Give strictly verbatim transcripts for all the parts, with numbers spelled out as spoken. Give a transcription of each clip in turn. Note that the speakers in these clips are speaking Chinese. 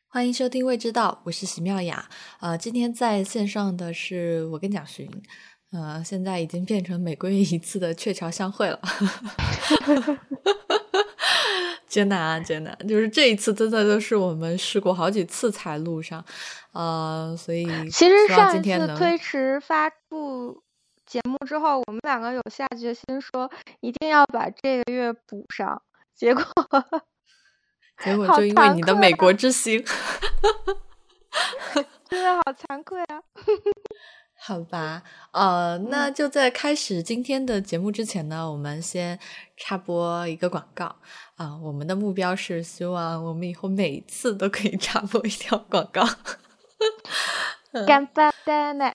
欢迎收听未知道，我是席妙雅。呃，今天在线上的是我跟蒋勋，呃，现在已经变成每个月一次的鹊桥相会了。艰难啊，艰难！就是这一次真的都是我们试过好几次才录上，呃，所以其实希望上一今天能次推迟发布节目之后，我们两个有下决心说一定要把这个月补上，结果结果好就因为你的惭愧啊美国之行。 真的好惭愧啊！ 好吧，呃，那就在开始今天的节目之前呢，我们先插播一个广告啊、呃。我们的目标是希望我们以后每次都可以插播一条广告。 干巴呆呢？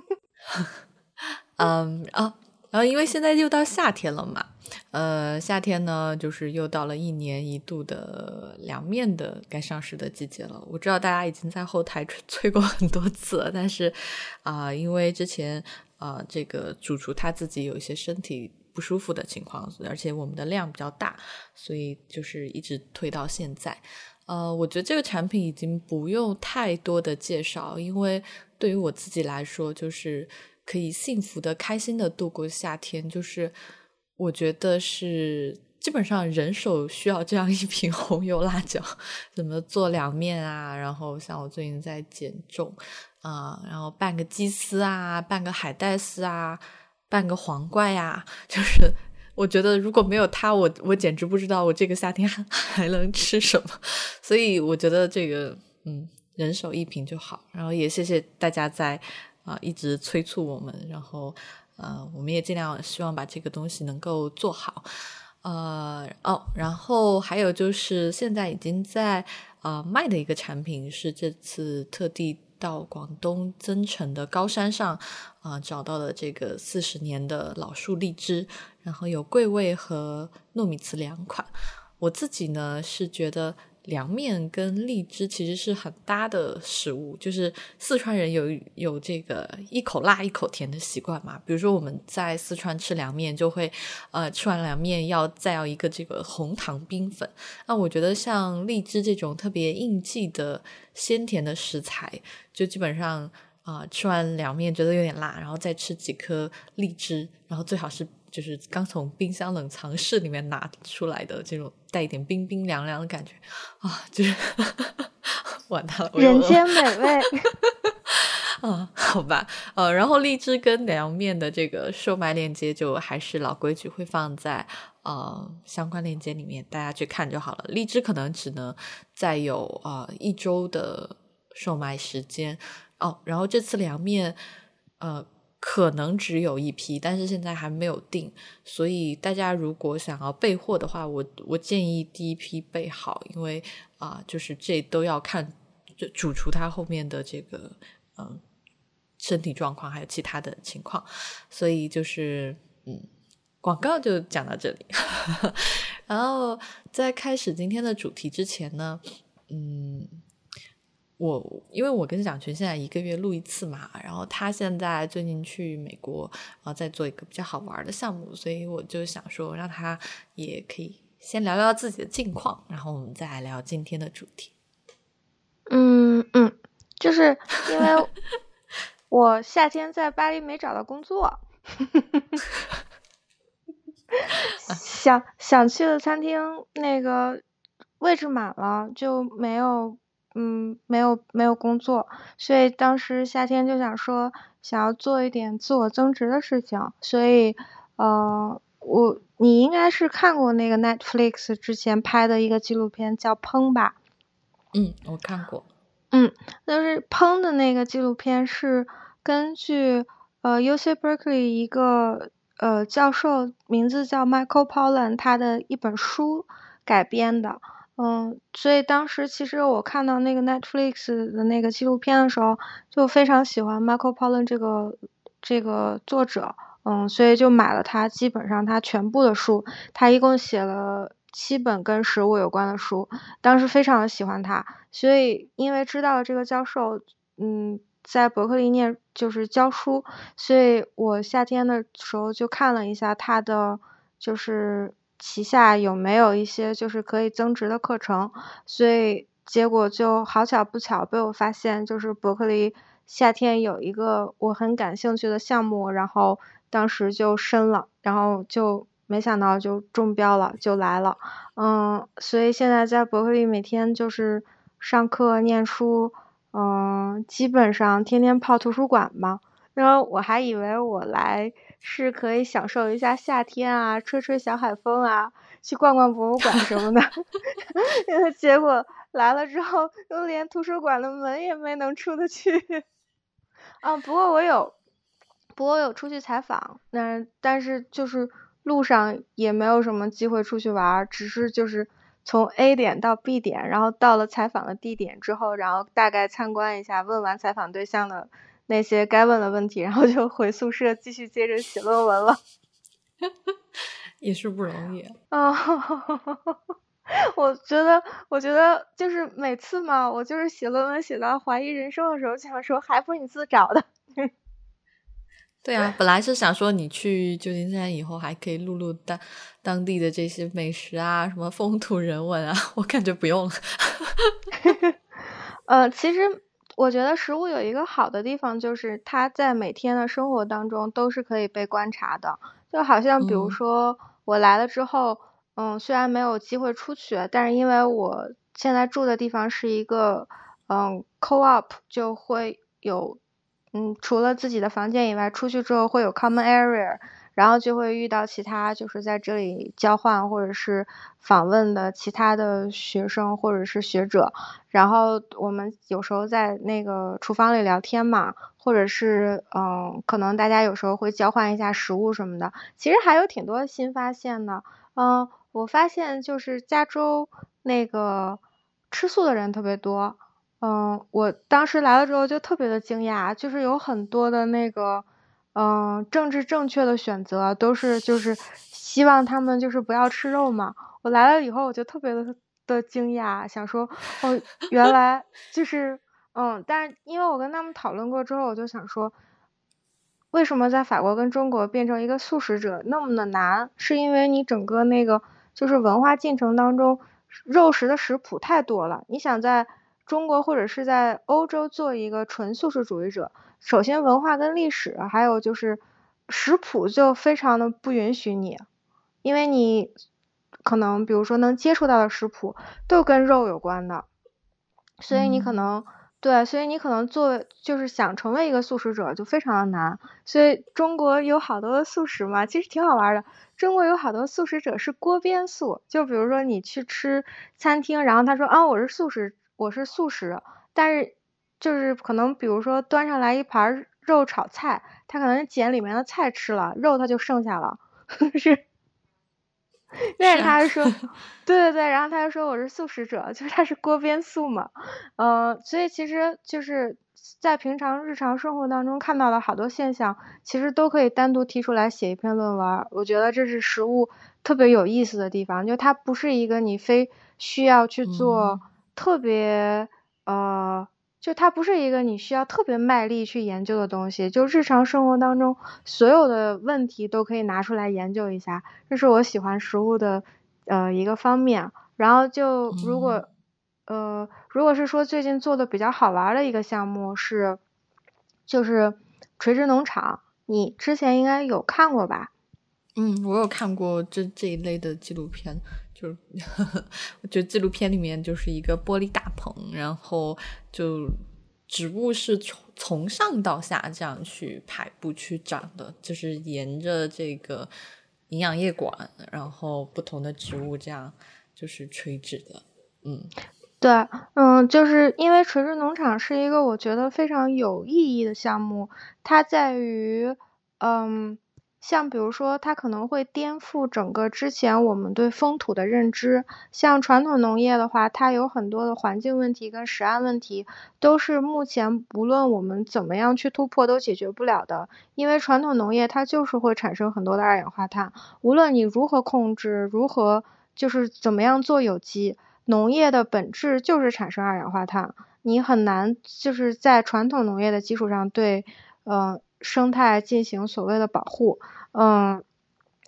嗯啊，然后因为现在又到夏天了嘛，呃，夏天呢就是又到了一年一度的凉面的该上市的季节了。我知道大家已经在后台催过很多次了，但是啊、呃，因为之前啊、呃、这个主厨他自己有一些身体不舒服的情况，而且我们的量比较大，所以就是一直推到现在。呃，我觉得这个产品已经不用太多的介绍，因为对于我自己来说，就是可以幸福的、开心的度过夏天，就是我觉得是基本上人手需要这样一瓶红油辣椒，怎么做凉面啊，然后像我最近在减重啊、呃，然后拌个鸡丝啊，拌个海带丝啊，拌个黄瓜呀，就是我觉得如果没有它，我我简直不知道我这个夏天还还能吃什么，所以我觉得这个嗯，人手一瓶就好。然后也谢谢大家在啊、呃、一直催促我们，然后呃我们也尽量希望把这个东西能够做好。呃哦，然后还有就是现在已经在啊、呃、卖的一个产品是这次特地到广东增城的高山上啊、呃、找到的这个四十年的老树荔枝，然后有桂味和糯米糍两款。我自己呢是觉得凉面跟荔枝其实是很搭的食物，就是四川人有有这个一口辣一口甜的习惯嘛。比如说我们在四川吃凉面就会呃吃完凉面要再要一个这个红糖冰粉，那我觉得像荔枝这种特别应季的鲜甜的食材，就基本上啊、呃、吃完凉面觉得有点辣，然后再吃几颗荔枝，然后最好是就是刚从冰箱冷藏室里面拿出来的这种带一点冰冰凉凉的感觉啊，就是完蛋了，我又人间美味。 啊，好吧，呃，然后荔枝跟凉面的这个售卖链接就还是老规矩，会放在呃相关链接里面，大家去看就好了。荔枝可能只能再有呃一周的售卖时间哦，然后这次凉面呃可能只有一批，但是现在还没有定，所以大家如果想要备货的话，我我建议第一批备好，因为啊、呃，就是这都要看主厨他后面的这个嗯。身体状况还有其他的情况，所以就是嗯，广告就讲到这里。然后在开始今天的主题之前呢，嗯，我因为我跟蒋群现在一个月录一次嘛，然后他现在最近去美国，然后在做一个比较好玩的项目，所以我就想说让他也可以先聊聊自己的近况，然后我们再来聊今天的主题。 嗯嗯，就是因为我夏天在巴黎没找到工作，想想去的餐厅那个位置满了，就没有嗯没有没有工作，所以当时夏天就想说想要做一点自我增值的事情，所以呃我你应该是看过那个 Netflix 之前拍的一个纪录片叫《烹》吧？ 嗯，我看过。 嗯，但是烹的那个纪录片是根据呃 U C Berkeley 一个呃教授名字叫 Michael Pollan 他的一本书改编的。嗯，所以当时其实我看到那个 Netflix 的那个纪录片的时候，就非常喜欢 Michael Pollan 这个这个作者，嗯，所以就买了他基本上他全部的书，他一共写了七本跟食物有关的书，当时非常的喜欢他。所以因为知道这个教授嗯在伯克利念就是教书，所以我夏天的时候就看了一下他的就是旗下有没有一些就是可以增值的课程，所以结果就好巧不巧被我发现，就是伯克利夏天有一个我很感兴趣的项目，然后当时就申了，然后就没想到就中标了，就来了。嗯，所以现在在伯克利每天就是上课念书，嗯，基本上天天泡图书馆吧。然后我还以为我来是可以享受一下夏天啊，吹吹小海风啊，去逛逛博物馆什么的。结果来了之后，就连图书馆的门也没能出得去。啊，不过我有，不过我有出去采访，那但是就是路上也没有什么机会出去玩，只是就是从 A 点到 B 点，然后到了采访的地点之后，然后大概参观一下，问完采访对象的那些该问的问题，然后就回宿舍继续接着写论文了。 也是不容易啊。我觉得，我觉得就是每次嘛，我就是写论文写到怀疑人生的时候，想说还不是你自找的。 对啊，本来是想说你去旧金山以后还可以录录当当地的这些美食啊，什么风土人文啊，我感觉不用了。 呃，其实我觉得食物有一个好的地方，就是它在每天的生活当中都是可以被观察的。就好像比如说我来了之后，嗯，虽然没有机会出去，但是因为我现在住的地方是一个嗯 co-op，就会有嗯除了自己的房间以外，出去之后会有 common area，然后就会遇到其他就是在这里交换或者是访问的其他的学生或者是学者，然后我们有时候在那个厨房里聊天嘛，或者是嗯，可能大家有时候会交换一下食物什么的，其实还有挺多新发现的。嗯，我发现就是加州那个吃素的人特别多。嗯，我当时来了之后就特别的惊讶，就是有很多的那个嗯，政治正确的选择都是就是希望他们就是不要吃肉嘛。我来了以后我就特别的的惊讶，想说哦，原来就是嗯，但是因为我跟他们讨论过之后，我就想说，为什么在法国跟中国变成一个素食者那么的难？是因为你整个那个就是文化进程当中，肉食的食谱太多了。你想在中国或者是在欧洲做一个纯素食主义者，首先文化跟历史，还有就是食谱就非常的不允许你，因为你可能比如说能接触到的食谱都跟肉有关的，所以你可能、嗯、对，所以你可能做就是想成为一个素食者就非常的难。所以中国有好多的素食嘛，其实挺好玩的。中国有好多素食者是锅边素，就比如说你去吃餐厅，然后他说啊我是素食，我是素食，但是就是可能比如说端上来一盘肉炒菜，他可能捡里面的菜吃了，肉他就剩下了，是。但是他说，对对对，然后他就说我是素食者，就是他是锅边素嘛，嗯、呃，所以其实就是在平常日常生活当中看到的好多现象，其实都可以单独提出来写一篇论文。我觉得这是食物特别有意思的地方，就它不是一个你非需要去做特别、嗯、呃。就它不是一个你需要特别卖力去研究的东西，就日常生活当中所有的问题都可以拿出来研究一下，这是我喜欢食物的呃一个方面。然后就如果、嗯、呃如果是说最近做的比较好玩的一个项目是就是垂直农场，你之前应该有看过吧？ 嗯，我有看过这这一类的纪录片，就是我觉得纪录片里面就是一个玻璃大棚，然后就植物是从从上到下这样去排布去长的，就是沿着这个营养液管，然后不同的植物这样就是垂直的。嗯， 对，嗯，就是因为垂直农场是一个我觉得非常有意义的项目，它在于嗯。像比如说它可能会颠覆整个之前我们对风土的认知，像传统农业的话，它有很多的环境问题跟食安问题都是目前无论我们怎么样去突破都解决不了的，因为传统农业它就是会产生很多的二氧化碳，无论你如何控制，如何就是怎么样做有机，农业的本质就是产生二氧化碳，你很难就是在传统农业的基础上对呃生态进行所谓的保护。嗯，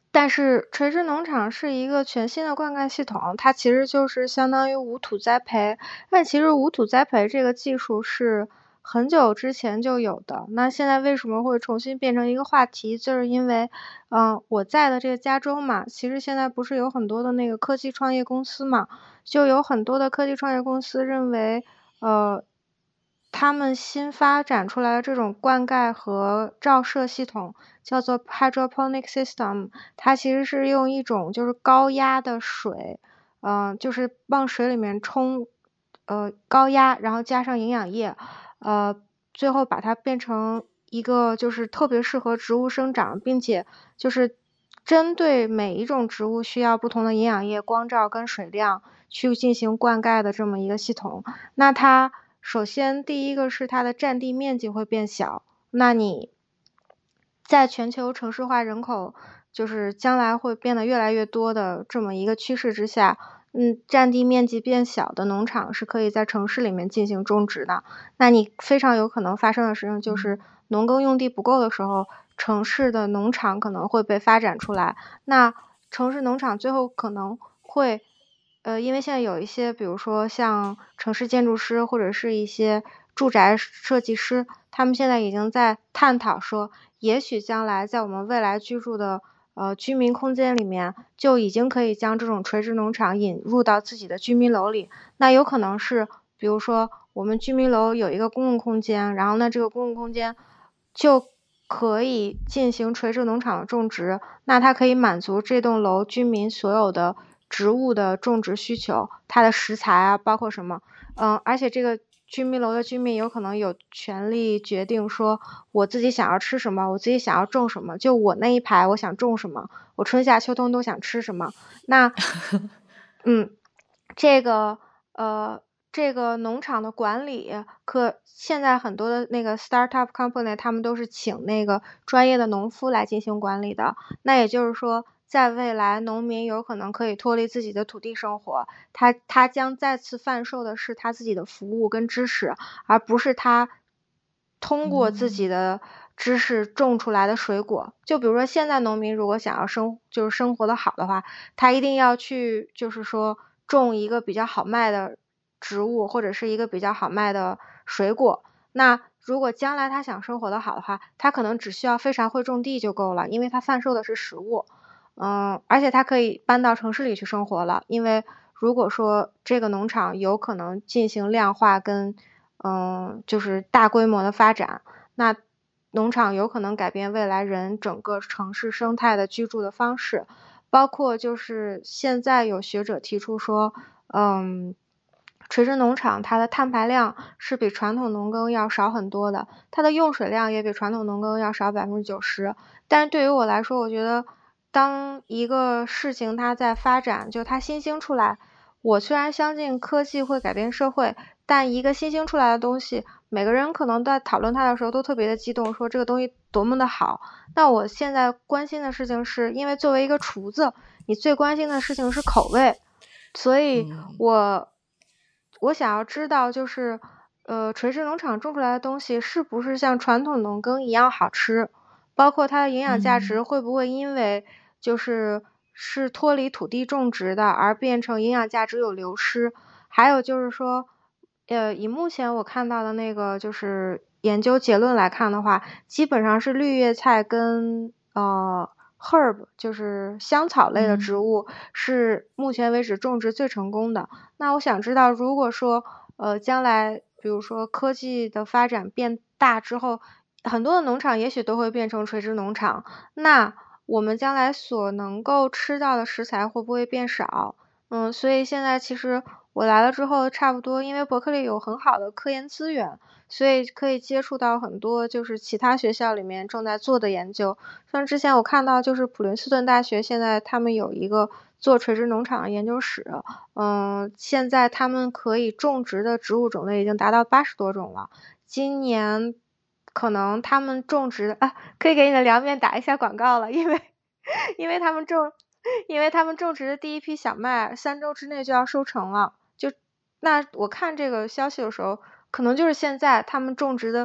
但是垂直农场是一个全新的灌溉系统，它其实就是相当于无土栽培。但其实无土栽培这个技术是很久之前就有的，那现在为什么会重新变成一个话题，就是因为嗯、呃，我在的这个加州嘛，其实现在不是有很多的那个科技创业公司嘛，就有很多的科技创业公司认为呃他们新发展出来的这种灌溉和照射系统叫做 hydroponic system， 它其实是用一种就是高压的水，嗯、呃，就是往水里面冲，呃，高压，然后加上营养液，呃，最后把它变成一个就是特别适合植物生长，并且就是针对每一种植物需要不同的营养液、光照跟水量去进行灌溉的这么一个系统。那它首先第一个是它的占地面积会变小，那你在全球城市化人口就是将来会变得越来越多的这么一个趋势之下，嗯，占地面积变小的农场是可以在城市里面进行种植的。那你非常有可能发生的事情就是农耕用地不够的时候，城市的农场可能会被发展出来。那城市农场最后可能会呃，因为现在有一些比如说像城市建筑师或者是一些住宅设计师，他们现在已经在探讨说，也许将来在我们未来居住的呃居民空间里面，就已经可以将这种垂直农场引入到自己的居民楼里。那有可能是比如说我们居民楼有一个公共空间，然后呢这个公共空间就可以进行垂直农场的种植，那它可以满足这栋楼居民所有的植物的种植需求，它的食材啊，包括什么，嗯，而且这个居民楼的居民有可能有权利决定说，我自己想要吃什么，我自己想要种什么，就我那一排我想种什么，我春夏秋冬都想吃什么。那，嗯，这个呃。这个农场的管理，可现在很多的那个 startup company， 他们都是请那个专业的农夫来进行管理的。那也就是说，在未来，农民有可能可以脱离自己的土地生活，他他将再次贩售的是他自己的服务跟知识，而不是他通过自己的知识种出来的水果。就比如说，现在农民如果想要生就是生活的好的话，他一定要去就是说种一个比较好卖的植物或者是一个比较好卖的水果。那如果将来他想生活的好的话，他可能只需要非常会种地就够了，因为他贩售的是食物。嗯，而且他可以搬到城市里去生活了，因为如果说这个农场有可能进行量化跟嗯就是大规模的发展，那农场有可能改变未来人整个城市生态的居住的方式。包括就是现在有学者提出说，嗯垂直农场它的碳排量是比传统农耕要少很多的，它的用水量也比传统农耕要少百分之九十。但是对于我来说，我觉得当一个事情它在发展，就它新兴出来，我虽然相信科技会改变社会，但一个新兴出来的东西，每个人可能在讨论它的时候都特别的激动，说这个东西多么的好。那我现在关心的事情是，因为作为一个厨子，你最关心的事情是口味，所以我。我想要知道就是，呃，垂直农场种出来的东西是不是像传统农耕一样好吃，包括它的营养价值会不会因为就是是脱离土地种植的而变成营养价值有流失。还有就是说，呃，以目前我看到的那个就是研究结论来看的话，基本上是绿叶菜跟呃。herb 就是香草类的植物是目前为止种植最成功的。那我想知道，如果说呃将来比如说科技的发展变大之后，很多的农场也许都会变成垂直农场，那我们将来所能够吃到的食材会不会变少？嗯，所以现在其实我来了之后，差不多因为伯克利有很好的科研资源，所以可以接触到很多就是其他学校里面正在做的研究。像之前我看到就是普林斯顿大学现在他们有一个做垂直农场的研究室，嗯，现在他们可以种植的植物种类已经达到八十多种了。今年可能他们种植啊，可以给你的凉面打一下广告了，因为因为他们种因为他们种植的第一批小麦三周之内就要收成了。就那我看这个消息的时候，可能就是现在他们种植的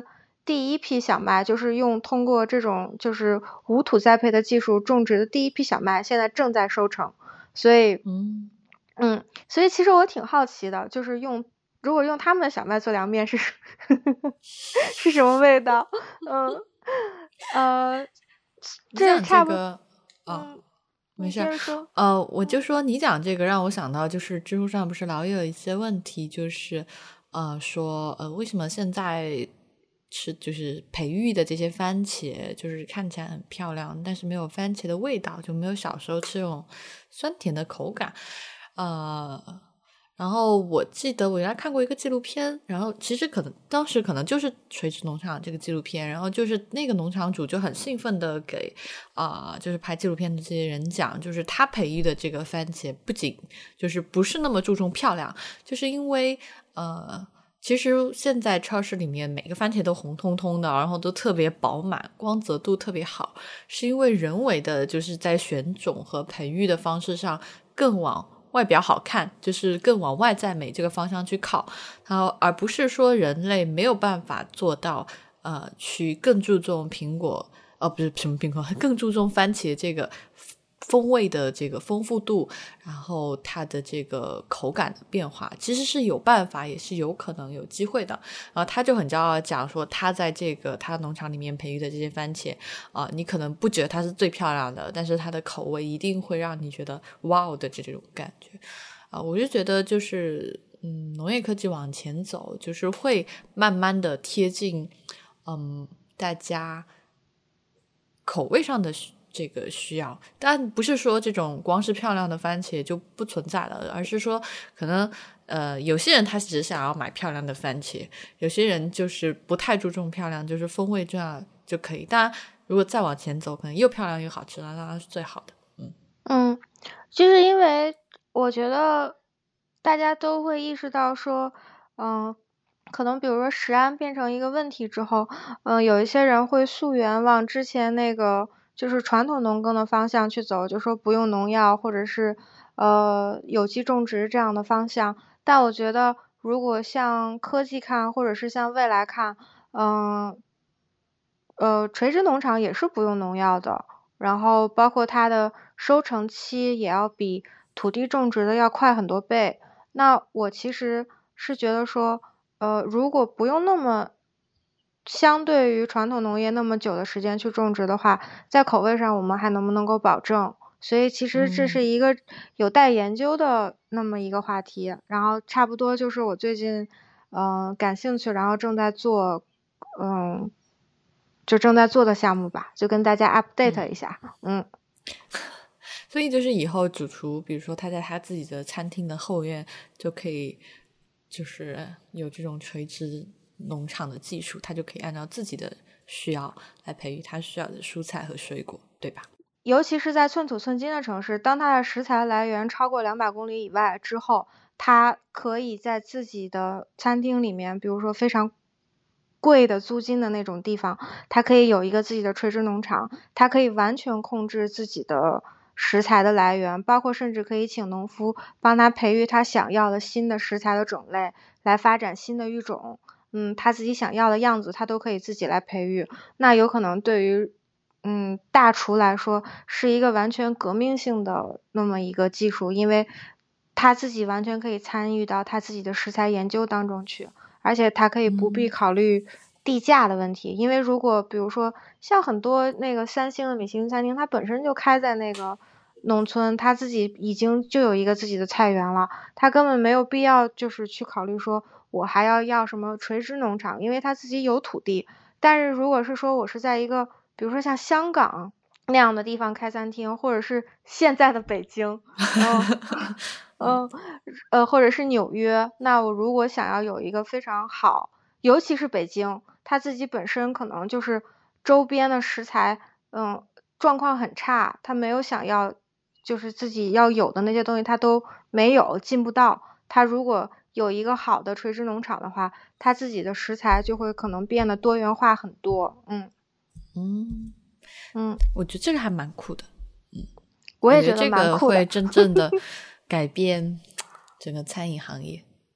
第一批小麦，就是用通过这种就是无土栽培的技术种植的第一批小麦，现在正在收成。所以嗯嗯，所以其实我挺好奇的，就是用如果用他们的小麦做凉面是是什么味道？嗯呃，这差不多。 这个哦。 嗯， 没事， 说呃，我就说你讲这个让我想到，就是知乎上不是老有一些问题，就是呃说呃为什么现在吃就是培育的这些番茄，就是看起来很漂亮，但是没有番茄的味道，就没有小时候吃那种酸甜的口感，呃。然后我记得我原来看过一个纪录片，然后其实可能当时可能就是垂直农场这个纪录片，然后就是那个农场主就很兴奋的给啊、呃，就是拍纪录片的这些人讲，就是他培育的这个番茄不仅就是不是那么注重漂亮，就是因为呃，其实现在超市里面每个番茄都红彤彤的，然后都特别饱满，光泽度特别好，是因为人为的就是在选种和培育的方式上更往外表好看，就是更往外在美这个方向去靠，然后而不是说人类没有办法做到呃去更注重苹果呃不是什么苹果更注重番茄这个风味的这个丰富度，然后它的这个口感的变化，其实是有办法，也是有可能有机会的。然后他就很骄傲地讲说，他在这个他农场里面培育的这些番茄啊、呃，你可能不觉得它是最漂亮的，但是它的口味一定会让你觉得哇哦的这种感觉啊、呃。我就觉得就是嗯，农业科技往前走，就是会慢慢的贴近嗯大家口味上的这个需要，但不是说这种光是漂亮的番茄就不存在了，而是说可能呃有些人他只想要买漂亮的番茄，有些人就是不太注重漂亮，就是风味这样就可以。当然如果再往前走，可能又漂亮又好吃，那当然是最好的。嗯嗯，就是因为我觉得大家都会意识到说嗯、呃可能比如说食安变成一个问题之后，嗯、呃，有一些人会溯源往之前那个就是传统农耕的方向去走，就说不用农药或者是呃有机种植这样的方向。但我觉得如果向科技看，或者是向未来看，嗯呃，呃垂直农场也是不用农药的，然后包括它的收成期也要比土地种植的要快很多倍。那我其实是觉得说呃，如果不用那么相对于传统农业那么久的时间去种植的话，在口味上我们还能不能够保证？所以其实这是一个有待研究的那么一个话题。嗯、然后差不多就是我最近嗯、呃、感兴趣，然后正在做嗯就正在做的项目吧，就跟大家 update 一下。嗯。嗯所以就是以后主厨比如说他在他自己的餐厅的后院就可以就是有这种垂直农场的技术，他就可以按照自己的需要来培育他需要的蔬菜和水果，对吧？ 尤其是在寸土寸金的城市，当它的食材来源超过两百公里以外之后，他可以在自己的餐厅里面，比如说非常贵的租金的那种地方，他可以有一个自己的垂直农场，他可以完全控制自己的食材的来源，包括甚至可以请农夫帮他培育他想要的新的食材的种类，来发展新的育种。嗯，他自己想要的样子，他都可以自己来培育。那有可能对于嗯大厨来说是一个完全革命性的那么一个技术，因为他自己完全可以参与到他自己的食材研究当中去，而且他可以不必考虑地价的问题。嗯、因为如果比如说像很多那个三星的米其林餐厅，它本身就开在那个农村，他自己已经就有一个自己的菜园了，他根本没有必要就是去考虑说我还要要什么垂直农场，因为他自己有土地。但是如果是说我是在一个比如说像香港那样的地方开餐厅，或者是现在的北京，嗯嗯呃，或者是纽约，那我如果想要有一个非常好，尤其是北京，它自己本身可能就是周边的食材，嗯，状况很差，它没有想要就是自己要有的那些东西，它都没有，进不到。它如果有一个好的垂直农场的话，它自己的食材就会可能变得多元化很多。嗯嗯嗯， 我觉得这个还蛮酷的。嗯， 我也觉得蛮酷的。 我觉得这个会真正的改变整个餐饮行业。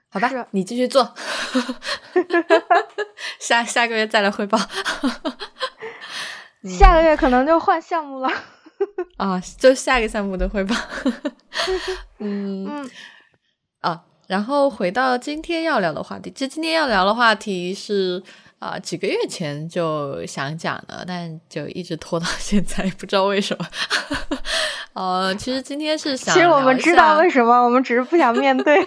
好吧，你继续做。下下个月再来汇报。 下个月可能就换项目了。 啊，就下一个项目的汇报。 嗯嗯啊，然后回到今天要聊的话题，这今天要聊的话题是啊、呃，几个月前就想讲的，但就一直拖到现在，不知道为什么。呃，其实今天是想聊一下， 其实我们知道为什么，我们只是不想面对。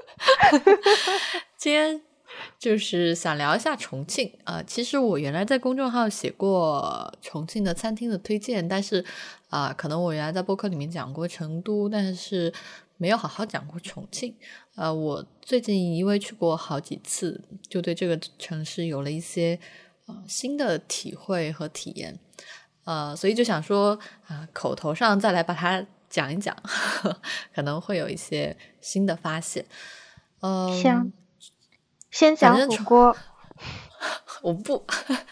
今天就是想聊一下重庆啊、呃。其实我原来在公众号写过重庆的餐厅的推荐，但是啊、呃，可能我原来在播客里面讲过成都，但是没有好好讲过重庆。呃，我最近因为去过好几次，就对这个城市有了一些呃新的体会和体验。呃，所以就想说啊、呃，口头上再来把它讲一讲，呵呵，可能会有一些新的发现。嗯、呃， 行，先讲火锅。 我不。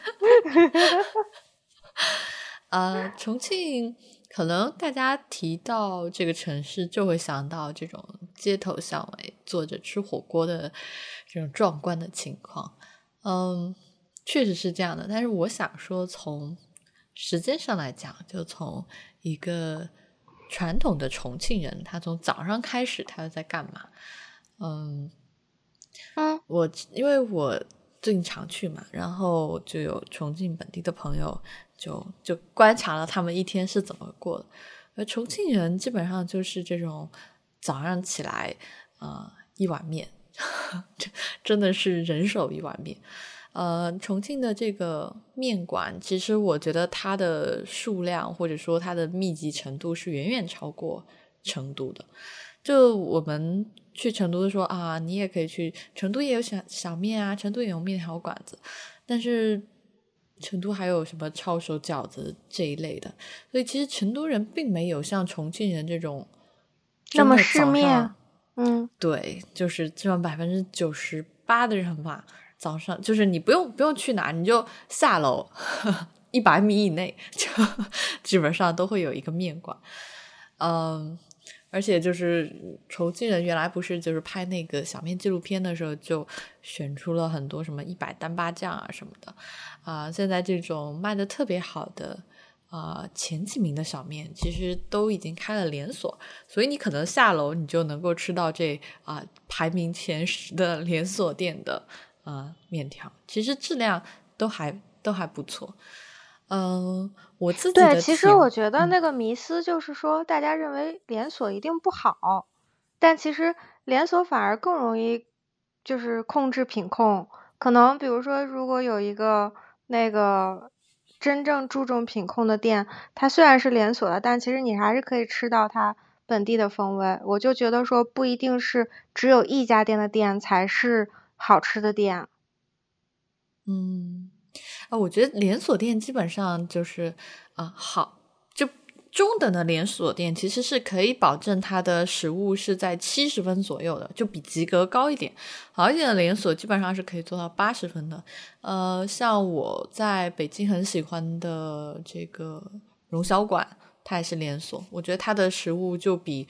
呃，重庆可能大家提到这个城市就会想到这种街头巷尾坐着吃火锅的这种壮观的情况。嗯，确实是这样的，但是我想说从时间上来讲，就从一个传统的重庆人，他从早上开始他在干嘛。嗯嗯， 我因为我最近常去嘛，然后就有重庆本地的朋友就就观察了他们一天是怎么过的。而重庆人基本上就是这种早上起来呃一碗面，真的是人手一碗面。呃，重庆的这个面馆，其实我觉得它的数量或者说它的密集程度是远远超过成都的。就我们去成都的时候啊，你也可以去成都也有小小面啊，成都也有面条馆子，但是成都还有什么抄手饺子这一类的，所以其实成都人并没有像重庆人这种那么市面。嗯， 对，就是基本百分之九十八的人吧，早上就是你不用不用去哪，你就下楼一百米以内，就基本上都会有一个面馆。嗯，而且就是重庆人原来不是就是拍那个小面纪录片的时候就选出了很多什么一百单八将啊什么的啊、呃，现在这种卖的特别好的啊、呃、前几名的小面其实都已经开了连锁，所以你可能下楼你就能够吃到这啊、呃、排名前十的连锁店的啊、呃、面条，其实质量都还都还不错。嗯，我自己的对，其实我觉得那个迷思就是说，大家认为连锁一定不好，但其实连锁反而更容易就是控制品控。可能比如说，如果有一个那个真正注重品控的店，它虽然是连锁的，但其实你还是可以吃到它本地的风味。我就觉得说，不一定是只有一家店的店才是好吃的店。 嗯。啊，我觉得连锁店基本上就是啊、呃，好，就中等的连锁店其实是可以保证它的食物是在七十分左右的，就比及格高一点。好一点的连锁基本上是可以做到八十分的。呃，像我在北京很喜欢的这个荣小馆，它也是连锁，我觉得它的食物就比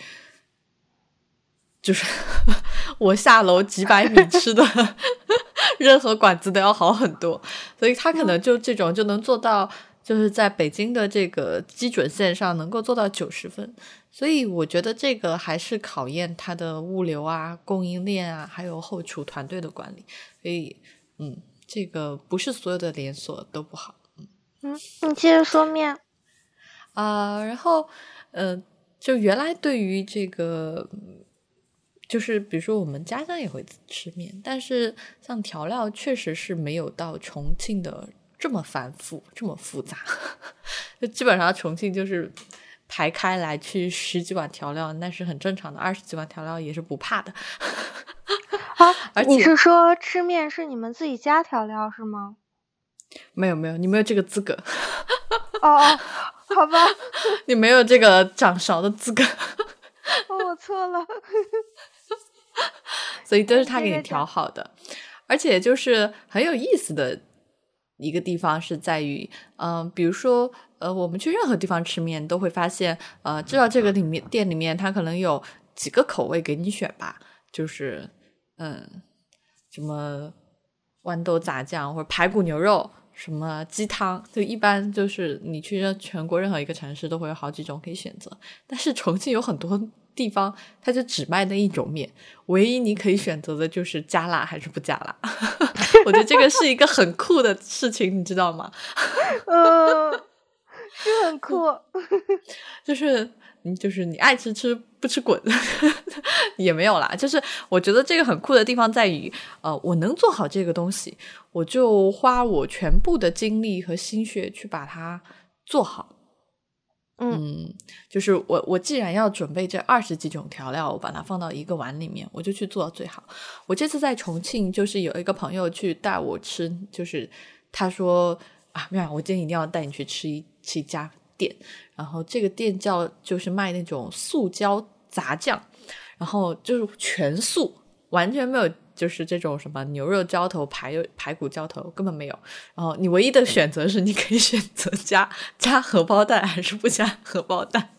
就是我下楼几百米吃的任何馆子都要好很多，所以他可能就这种就能做到就是在北京的这个基准线上能够做到九十分，所以我觉得这个还是考验它的物流啊、供应链啊还有后厨团队的管理，所以嗯，这个不是所有的连锁都不好。 嗯嗯，你接着说面啊、呃，然后呃，就原来对于这个就是比如说我们家乡也会吃面，但是像调料确实是没有到重庆的这么繁复这么复杂。就基本上重庆就是排开来去十几碗调料那是很正常的，二十几碗调料也是不怕的。 啊，而且你是说吃面是你们自己加调料是吗？ 没有没有，你没有这个资格。 哦哦，好吧。 你没有这个掌勺的资格。 哦，我错了。 所以都是他给你调好的，而且就是很有意思的一个地方是在于，嗯、呃，比如说，呃，我们去任何地方吃面都会发现，呃，知道这个里面店里面它可能有几个口味给你选吧，就是， 嗯，什么豌豆炸酱或者排骨牛肉，什么鸡汤，就一般就是你去全国任何一个城市都会有好几种可以选择，但是重庆有很多地方它就只卖那一种面，唯一你可以选择的就是加辣还是不加辣。我觉得这个是一个很酷的事情，你知道吗？ 呃，是很酷。 就是就是你爱吃吃不吃滚。也没有啦，就是我觉得这个很酷的地方在于呃，我能做好这个东西，我就花我全部的精力和心血去把它做好。 嗯, 嗯，就是我我既然要准备这二十几种调料，我把它放到一个碗里面，我就去做到最好。我这次在重庆就是有一个朋友去带我吃，就是他说啊，妙，我今天一定要带你去吃一吃一家店，然后这个店叫就是卖那种素椒杂酱，然后就是全素，完全没有就是这种什么牛肉浇头、排排骨浇头，根本没有。然后你唯一的选择是你可以选择加加荷包蛋还是不加荷包蛋。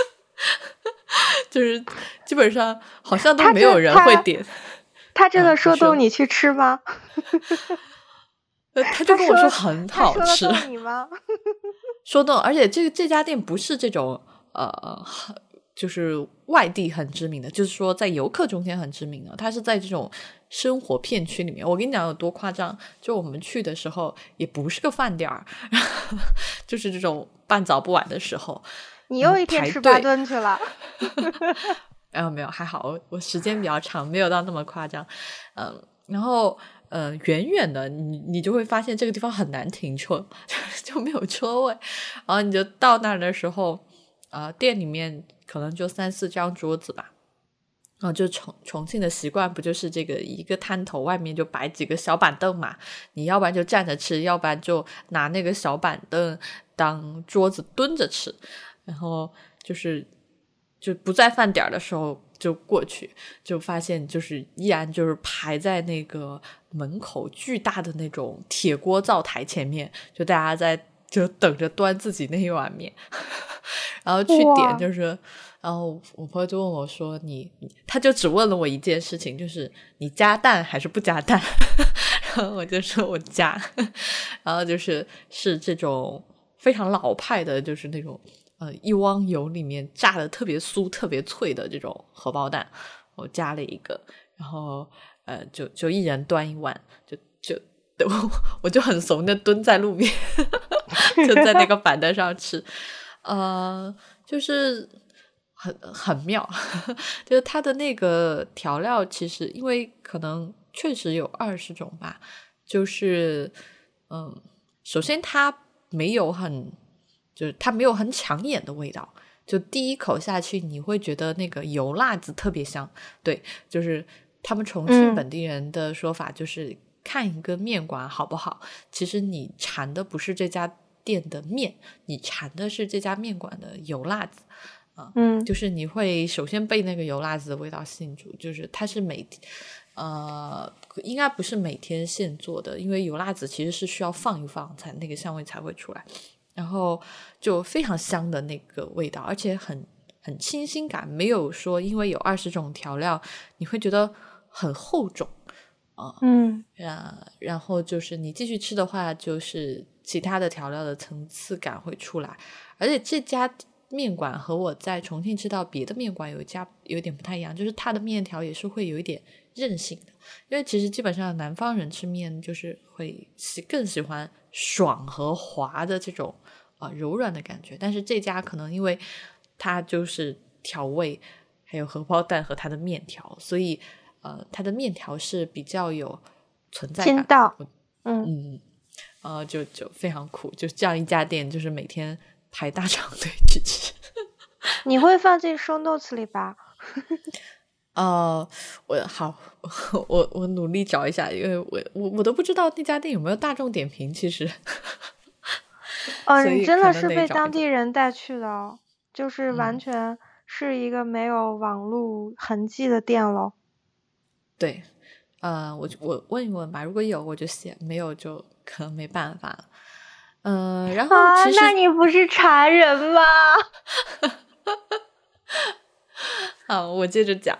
就是基本上好像都没有人会点。 他真的说动你去吃吗？ 呃，他就跟我说很好吃。 他说得动你吗？ 说动，而且这个这家店不是这种呃，就是外地很知名的，就是说在游客中间很知名的，它是在这种生活片区里面。我跟你讲有多夸张，就我们去的时候也不是个饭点儿，就是这种半早不晚的时候。 你又一天吃八顿去了。 没有没有，还好我我时间比较长，没有到那么夸张。嗯，然后呃，远远的你你就会发现这个地方很难停车，就没有车位。然后你就到那儿的时候，呃，店里面可能就三四张桌子吧。然后就重重庆的习惯不就是这个一个摊头外面就摆几个小板凳嘛，你要不然就站着吃，要不然就拿那个小板凳当桌子蹲着吃。然后就是就不在饭点的时候就过去，就发现就是依然就是排在那个门口巨大的那种铁锅灶台前面，就大家在就等着端自己那一碗面。然后去点就是，然后我朋友就问我说你他就只问了我一件事情，就是你加蛋还是不加蛋。然后我就说我加。然后就是是这种非常老派的，就是那种呃，一汪油里面炸的特别酥特别脆的这种荷包蛋，我加了一个，然后呃，就就一人端一碗，就就我我就很怂的蹲在路边。就在那个板凳上吃。呃，就是很很妙。就是它的那个调料其实因为可能确实有二十种吧，就是嗯，首先它没有很就是它没有很抢眼的味道，就第一口下去你会觉得那个油辣子特别香。对，就是他们重庆本地人的说法就是、嗯、看一个面馆好不好，其实你馋的不是这家店的面，你馋的是这家面馆的油辣子。啊、 嗯， 就是你会首先被那个油辣子的味道吸引住，就是它是每呃应该不是每天现做的，因为油辣子其实是需要放一放才那个香味才会出来，然后就非常香的那个味道，而且很很清新感，没有说因为有二十种调料你会觉得很厚重啊。 嗯， 然后就是你继续吃的话，就是其他的调料的层次感会出来，而且这家面馆和我在重庆吃到别的面馆有一家有点不太一样，就是它的面条也是会有一点韧性的，因为其实基本上南方人吃面就是会更喜欢爽和滑的这种、呃、柔软的感觉，但是这家可能因为它就是调味还有荷包蛋和它的面条，所以呃，它的面条是比较有存在感， 筋道。 嗯嗯，呃，就就非常酷，就这样一家店，就是每天排大长队去吃。 你会放进 show notes 里吧？ 呃，我好，我我努力找一下，因为我我我都不知道那家店有没有大众点评，其实。 哦，你真的是被当地人带去的哦，就是完全是一个没有网路痕迹的店咯。 对，呃，我我问一问吧，如果有我就写，没有就可能没办法了。嗯、呃，然后其实、 啊、那你不是馋人吗？ 好，我接着讲。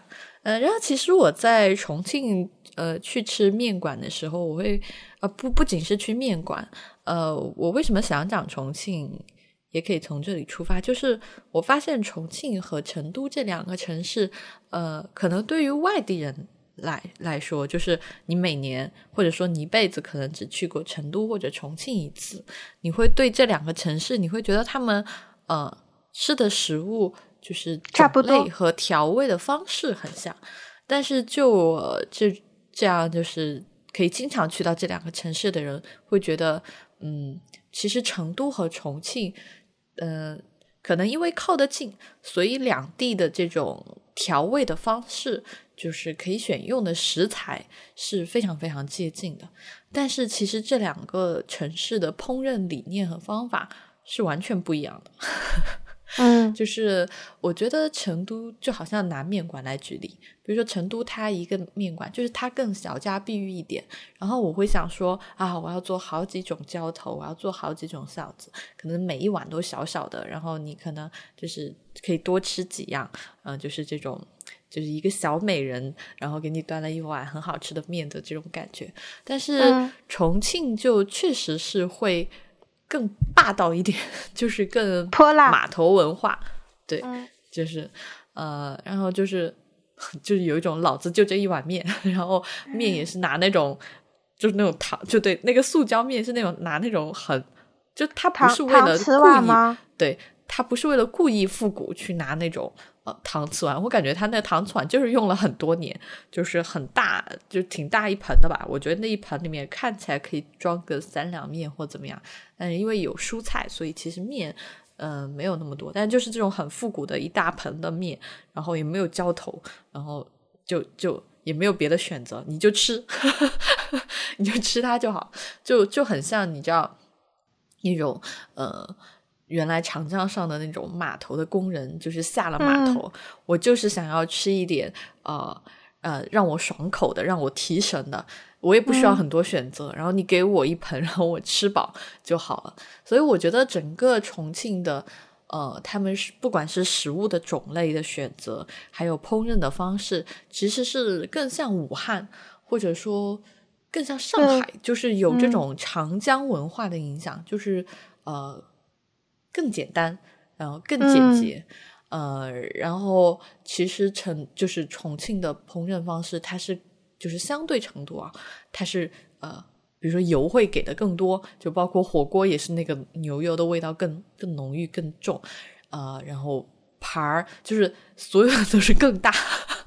呃，然后其实我在重庆呃去吃面馆的时候，我会呃不不仅是去面馆，呃，我为什么想讲重庆，也可以从这里出发，就是我发现重庆和成都这两个城市，呃，可能对于外地人来来说，就是你每年或者说你一辈子可能只去过成都或者重庆一次，你会对这两个城市，你会觉得他们呃吃的食物就是种类和调味的方式很像，但是就我这这样就是可以经常去到这两个城市的人会觉得，嗯，其实成都和重庆，呃，可能因为靠得近，所以两地的这种调味的方式，就是可以选用的食材是非常非常接近的。但是其实这两个城市的烹饪理念和方法是完全不一样的。 嗯， 就是我觉得成都就好像拿面馆来举例，比如说成都它一个面馆就是它更小家碧玉一点，然后我会想说啊，我要做好几种浇头，我要做好几种臊子，可能每一碗都小小的，然后你可能就是可以多吃几样，嗯、呃，就是这种就是一个小美人然后给你端了一碗很好吃的面的这种感觉。但是重庆就确实是会更霸道一点，就是更泼辣码头文化，对、 嗯、 就是呃然后就是就是有一种老子就这一碗面，然后面也是拿那种就是那种糖，就对，那个塑胶面是那种拿那种很就它不是为了故意吗？ 对，它不是为了故意复古去拿那种呃搪瓷碗，我感觉它那个搪瓷碗就是用了很多年，就是很大，就挺大一盆的吧，我觉得那一盆里面看起来可以装个三两面或怎么样，但是因为有蔬菜，所以其实面呃没有那么多，但就是这种很复古的一大盆的面，然后也没有浇头，然后就就也没有别的选择，你就吃你就吃它就好，就就很像你知道那种呃原来长江上的那种码头的工人，就是下了码头、嗯、我就是想要吃一点呃呃让我爽口的，让我提神的，我也不需要很多选择、嗯、然后你给我一盆，然后我吃饱就好了。所以我觉得整个重庆的呃，他们是不管是食物的种类的选择，还有烹饪的方式，其实是更像武汉，或者说更像上海、嗯、就是有这种长江文化的影响、嗯、就是呃更简单，然后更简洁、嗯、呃，然后其实成就是重庆的烹饪方式，它是就是相对程度啊，它是呃比如说油会给的更多，就包括火锅也是那个牛油的味道更更浓郁更重，呃，然后盘儿就是所有的都是更大。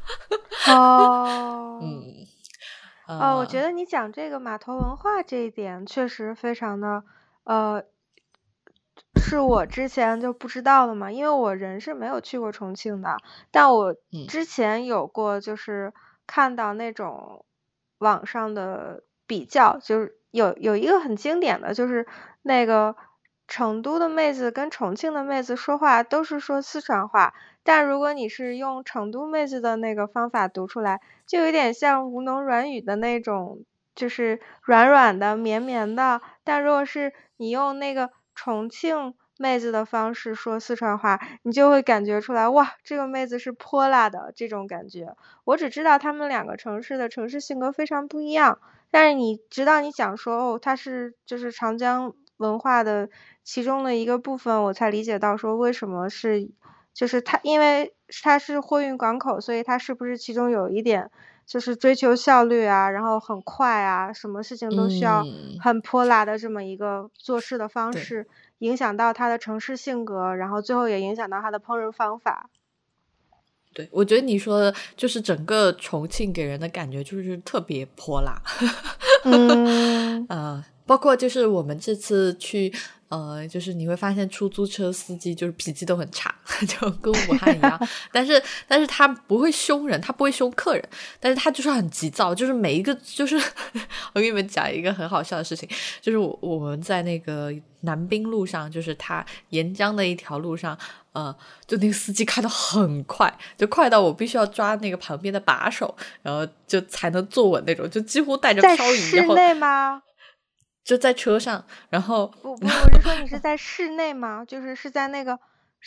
哦， 嗯， 呃、哦，我觉得你讲这个码头文化这一点确实非常的呃。是我之前就不知道的嘛，因为我人是没有去过重庆的，但我之前有过就是看到那种网上的比较，就是有有一个很经典的，就是那个成都的妹子跟重庆的妹子说话都是说四川话，但如果你是用成都妹子的那个方法读出来，就有点像吴侬软语的那种，就是软软的绵绵的，但如果是你用那个重庆妹子的方式说四川话，你就会感觉出来，哇，这个妹子是泼辣的这种感觉。我只知道他们两个城市的城市性格非常不一样，但是你直到你讲说哦，它是就是长江文化的其中的一个部分，我才理解到说为什么是就是它，因为它是货运港口，所以它是不是其中有一点就是追求效率啊，然后很快啊，什么事情都需要很泼辣的这么一个做事的方式、嗯、影响到它的城市性格，然后最后也影响到它的烹饪方法。 对，我觉得你说的就是整个重庆给人的感觉就是特别泼辣。 嗯呃，包括就是我们这次去呃，就是你会发现出租车司机就是脾气都很差，就跟武汉一样。但是但是他不会凶人，他不会凶客人，但是他就是很急躁，就是每一个就是我跟你们讲一个很好笑的事情，就是我我们在那个南滨路上，就是他沿江的一条路上，呃，就那个司机开得很快，就快到我必须要抓那个旁边的把手，然后就才能坐稳那种，就几乎带着漂移。 在室内吗？ 就在车上，然后不不，我是说你是在室内吗？就是是在那个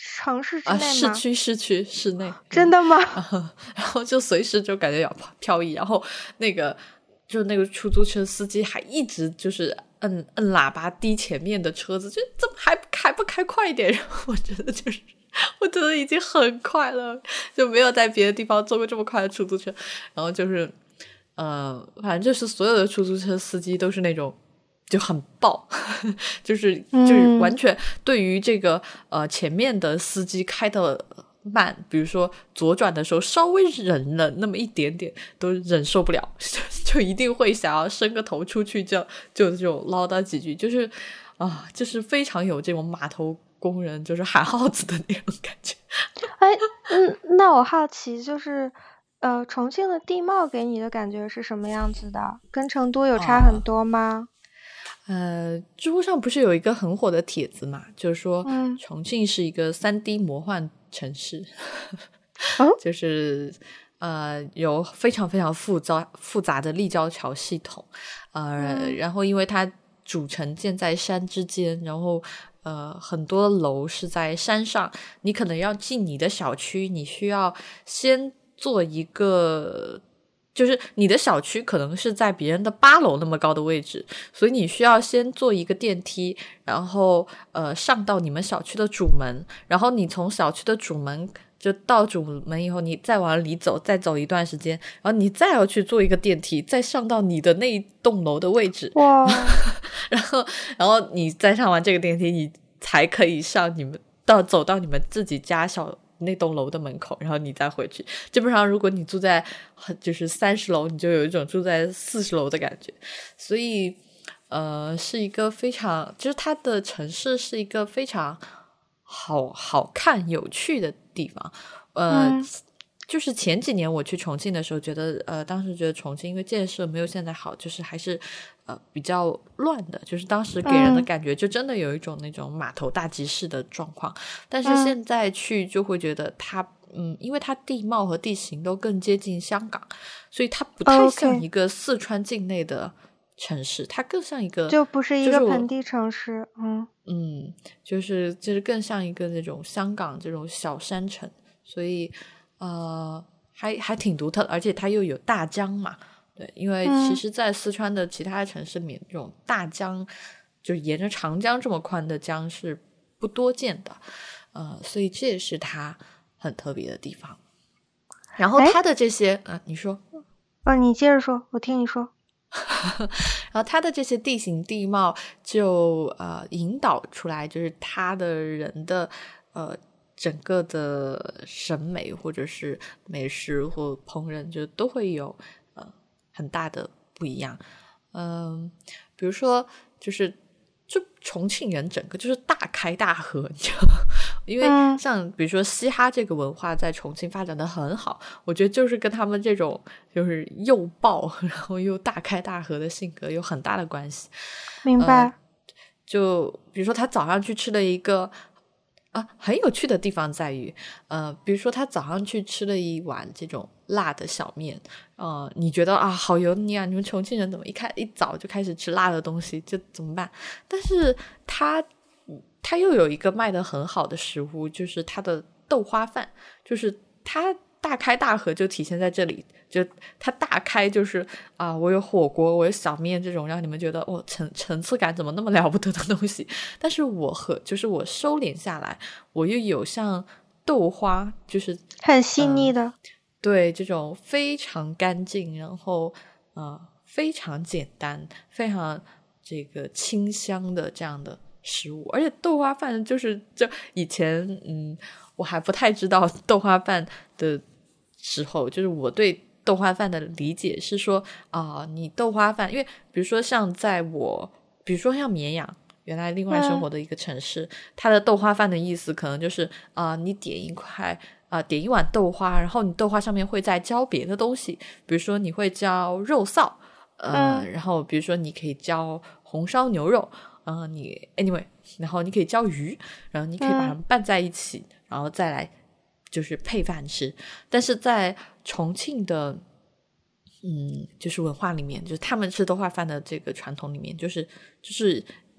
城市之啊， 内吗？ 市区市区室内。 真的吗？ 嗯、然后就随时就感觉要漂移，然后那个就那个出租车司机还一直就是摁摁喇叭滴前面的车子，就怎么还还不开快一点？然后我觉得就是我觉得已经很快了，就没有在别的地方坐过这么快的出租车。然后就是呃，反正就是所有的出租车司机都是那种就很爆，就是就是完全对于这个、嗯、呃前面的司机开的慢，比如说左转的时候稍微忍了那么一点点都忍受不了，就一定会想要伸个头出去，就就这种唠叨几句，就是啊，就是非常有这种码头工人就是喊号子的那种感觉。 哎，嗯，那我好奇就是呃，重庆的地貌给你的感觉是什么样子的？跟成都有差很多吗？ 啊、呃，知乎上不是有一个很火的帖子嘛，就是说、 嗯、 重庆是一个 三 D 魔幻城市。 哦、 就是呃有非常非常复杂复杂的立交桥系统，呃、嗯、然后因为它主城建在山之间，然后呃很多楼是在山上，你可能要进你的小区，你需要先做一个，就是你的小区可能是在别人的八楼那么高的位置，所以你需要先坐一个电梯，然后呃上到你们小区的主门，然后你从小区的主门就到主门以后，你再往里走，再走一段时间，然后你再要去坐一个电梯，再上到你的那一栋楼的位置。 哇！ 然后，然后你再上完这个电梯，你才可以上你们到走到你们自己家小那栋楼的门口，然后你再回去。基本上，如果你住在就是三十楼，你就有一种住在四十楼的感觉。所以，呃，是一个非常，就是它的城市是一个非常好好看、有趣的地方。呃、 嗯， 就是前几年我去重庆的时候，觉得呃，当时觉得重庆因为建设没有现在好，就是还是呃比较乱的，就是当时给人的感觉就真的有一种那种码头大集市的状况。但是现在去就会觉得它嗯，因为它地貌和地形都更接近香港，所以它不太像一个四川境内的城市， okay. 它更像一个就不是一个盆地城市。嗯嗯，就是就是更像一个那种香港这种小山城，所以呃还还挺独特的，而且它又有大江嘛。对，因为其实在四川的其他城市里面，这种大江就沿着长江这么宽的江是不多见的，呃，所以这也是它很特别的地方。然后它的这些啊、呃，你说哦，你接着说，我听你说。 然后它的这些地形地貌就呃引导出来，就是它的人的呃整个的审美或者是美食或烹饪就都会有呃很大的不一样。嗯、呃，比如说就是就重庆人整个就是大开大合，你知道吗？因为像比如说嘻哈这个文化在重庆发展的很好，我觉得就是跟他们这种就是又爆然后又大开大合的性格有很大的关系。 明白、 呃、就比如说他早上去吃了一个啊，很有趣的地方在于呃，比如说他早上去吃了一碗这种辣的小面，呃，你觉得啊好油腻啊，你们重庆人怎么一开一早就开始吃辣的东西，就怎么办？但是他它又有一个卖得很好的食物，就是它的豆花饭，就是它大开大合就体现在这里，就它大开就是啊，我有火锅，我有小面这种让你们觉得哦层层次感怎么那么了不得的东西，但是我和就是我收敛下来，我又有像豆花，就是很细腻的、呃、 对，这种非常干净，然后呃非常简单，非常这个清香的这样的食物。而且豆花饭就是就以前嗯我还不太知道豆花饭的时候，就是我对豆花饭的理解是说啊、呃，你豆花饭，因为比如说像在我比如说像绵阳原来另外生活的一个城市、嗯、它的豆花饭的意思可能就是啊、呃，你点一块啊、呃，点一碗豆花，然后你豆花上面会再浇别的东西，比如说你会浇肉臊呃、嗯，然后比如说你可以浇红烧牛肉，嗯、呃，你 anyway， 然后你可以浇鱼，然后你可以把它们拌在一起、嗯、然后再来就是配饭吃。但是在重庆的嗯，就是文化里面，就是他们吃豆花饭的这个传统里面，就是就是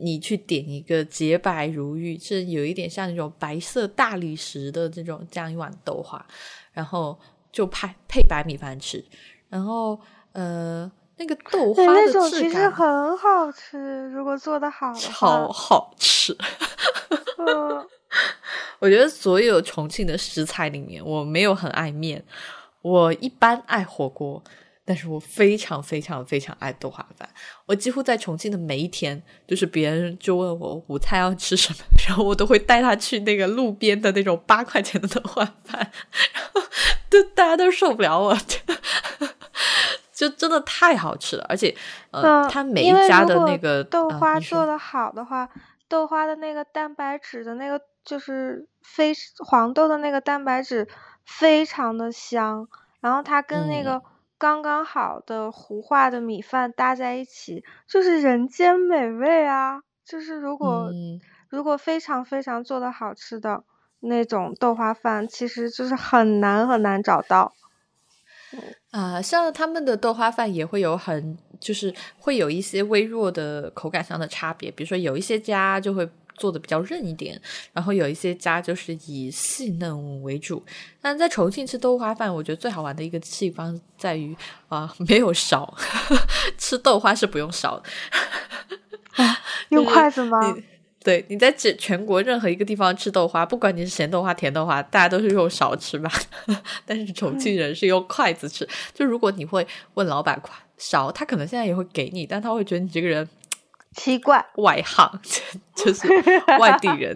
你去点一个洁白如玉，这有一点像那种白色大理石的这种这样一碗豆花，然后就配配白米饭吃，然后呃那个豆花的那种质感其实很好吃，如果做得好的话超好吃。 嗯我觉得所有重庆的食材里面，我没有很爱面，我一般爱火锅，但是我非常非常非常爱豆花饭。我几乎在重庆的每一天，就是别人就问我午餐要吃什么，然后我都会带他去那个路边的那种八块钱的豆花饭，然后就大家都受不了我，就真的太好吃了。而且呃，他每一家的那个豆花做的、 的好的话、呃、豆花的那个蛋白质的那个就是非黄豆的那个蛋白质非常的香，然后它跟那个刚刚好的糊化的米饭搭在一起、嗯、就是人间美味啊。就是如果、嗯、如果非常非常做的好吃的那种豆花饭，其实就是很难很难找到。 啊、呃，像他们的豆花饭也会有很就是会有一些微弱的口感上的差别，比如说有一些家就会做的比较韧一点，然后有一些家就是以细嫩为主。但在重庆吃豆花饭，我觉得最好玩的一个地方在于啊、呃，没有勺吃豆花是不用勺的、 啊、用筷子吗？ 就是对，你在全国任何一个地方吃豆花，不管你是咸豆花甜豆花，大家都是用勺吃吧，但是重庆人是用筷子吃、嗯、就如果你会问老板勺，他可能现在也会给你，但他会觉得你这个人奇怪外行，就是外地人